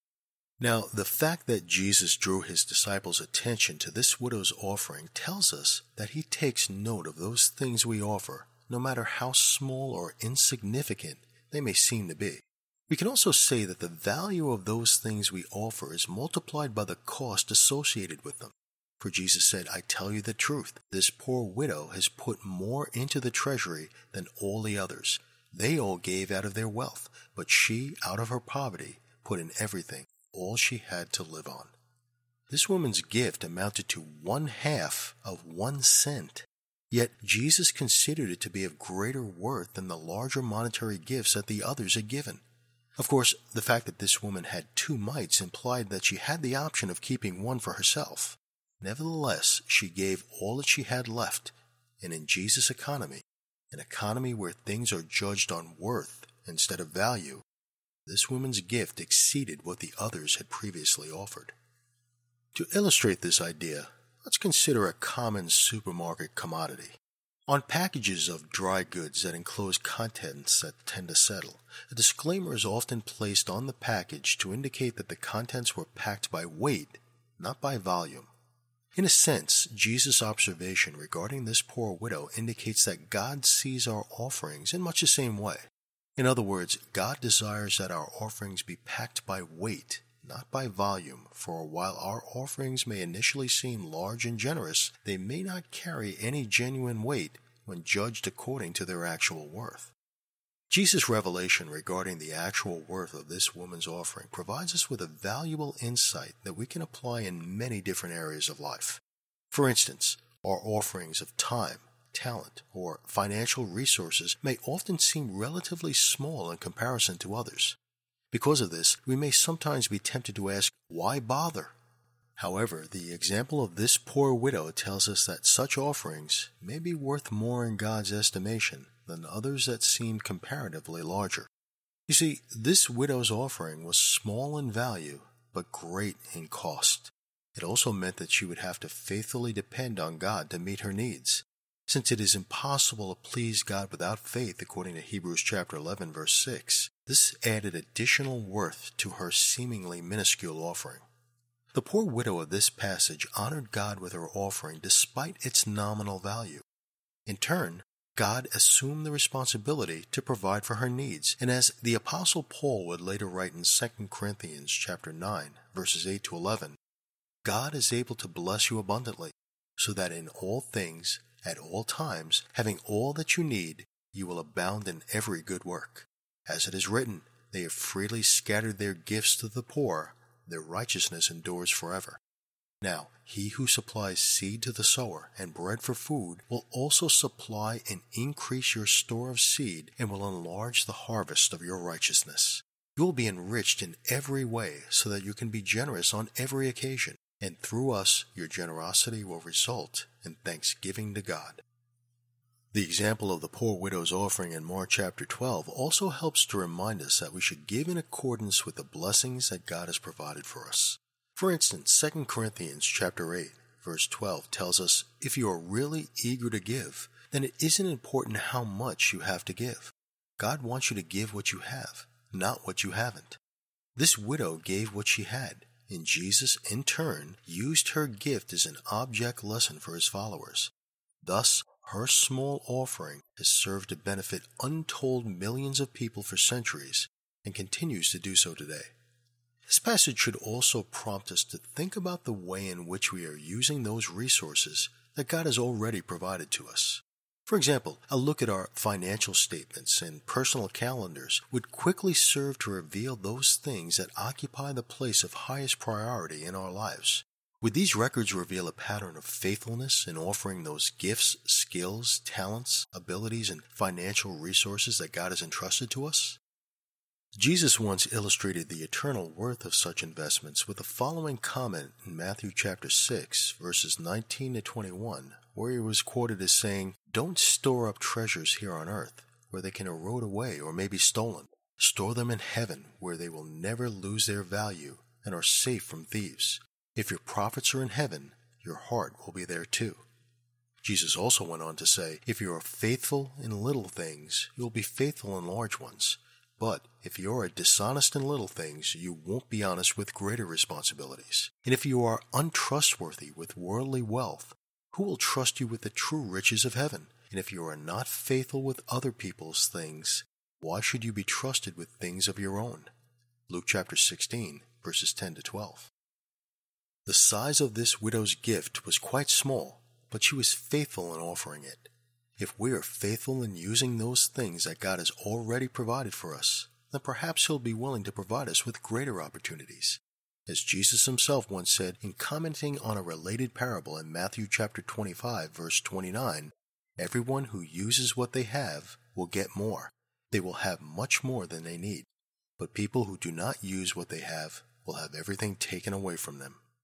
Now, the fact that Jesus drew his disciples' attention to this widow's offering tells us that he takes note of those things we offer, no matter how small or insignificant they may seem to be. We can also say that the value of those things we offer is multiplied by the cost associated with them. For Jesus said, "I tell you the truth, this poor widow has put more into the treasury than all the others. They all gave out of their wealth, but she, out of her poverty, put in everything, all she had to live on." This woman's gift amounted to one half of one cent. Yet Jesus considered it to be of greater worth than the larger monetary gifts that the others had given. Of course, the fact that this woman had two mites implied that she had the option of keeping one for herself. Nevertheless, she gave all that she had left, and in Jesus' economy, an economy where things are judged on worth instead of value, this woman's gift exceeded what the others had previously offered. To illustrate this idea, let's consider a common supermarket commodity. On packages of dry goods that enclose contents that tend to settle, a disclaimer is often placed on the package to indicate that the contents were packed by weight, not by volume. In a sense, Jesus' observation regarding this poor widow indicates that God sees our offerings in much the same way. In other words, God desires that our offerings be packed by weight not by volume, for while our offerings may initially seem large and generous, they may not carry any genuine weight when judged according to their actual worth. Jesus' revelation regarding the actual worth of this woman's offering provides us with a valuable insight that we can apply in many different areas of life. For instance, our offerings of time, talent, or financial resources may often seem relatively small in comparison to others. Because of this, we may sometimes be tempted to ask, why bother? However, the example of this poor widow tells us that such offerings may be worth more in God's estimation than others that seemed comparatively larger. You see, this widow's offering was small in value, but great in cost. It also meant that she would have to faithfully depend on God to meet her needs. Since it is impossible to please God without faith, according to Hebrews chapter eleven, verse six, this added additional worth to her seemingly minuscule offering. The poor widow of this passage honored God with her offering despite its nominal value. In turn, God assumed the responsibility to provide for her needs, and as the Apostle Paul would later write in Second Corinthians chapter nine, verses eight to eleven, God is able to bless you abundantly, so that in all things, at all times, having all that you need, you will abound in every good work. As it is written, they have freely scattered their gifts to the poor, their righteousness endures forever. Now, he who supplies seed to the sower and bread for food will also supply and increase your store of seed and will enlarge the harvest of your righteousness. You will be enriched in every way so that you can be generous on every occasion, and through us your generosity will result in thanksgiving to God. The example of the poor widow's offering in Mark chapter twelve also helps to remind us that we should give in accordance with the blessings that God has provided for us. For instance, Second Corinthians chapter eight, verse twelve tells us, if you are really eager to give, then it isn't important how much you have to give. God wants you to give what you have, not what you haven't. This widow gave what she had, and Jesus, in turn, used her gift as an object lesson for his followers. Thus, her small offering has served to benefit untold millions of people for centuries and continues to do so today. This passage should also prompt us to think about the way in which we are using those resources that God has already provided to us. For example, a look at our financial statements and personal calendars would quickly serve to reveal those things that occupy the place of highest priority in our lives. Would these records reveal a pattern of faithfulness in offering those gifts, skills, talents, abilities, and financial resources that God has entrusted to us? Jesus once illustrated the eternal worth of such investments with the following comment in Matthew chapter six, verses nineteen to twenty-one, where he was quoted as saying, "Don't store up treasures here on earth, where they can erode away or may be stolen. Store them in heaven, where they will never lose their value and are safe from thieves. If your profits are in heaven, your heart will be there too." Jesus also went on to say, if you are faithful in little things, you will be faithful in large ones. But if you are dishonest in little things, you won't be honest with greater responsibilities. And if you are untrustworthy with worldly wealth, who will trust you with the true riches of heaven? And if you are not faithful with other people's things, why should you be trusted with things of your own? Luke chapter sixteen, verses ten to twelve. The size of this widow's gift was quite small, but she was faithful in offering it. If we are faithful in using those things that God has already provided for us, then perhaps He'll be willing to provide us with greater opportunities. As Jesus himself once said in commenting on a related parable in Matthew chapter twenty-five, verse twenty-nine, everyone who uses what they have will get more. They will have much more than they need. But people who do not use what they have will have everything taken away from them.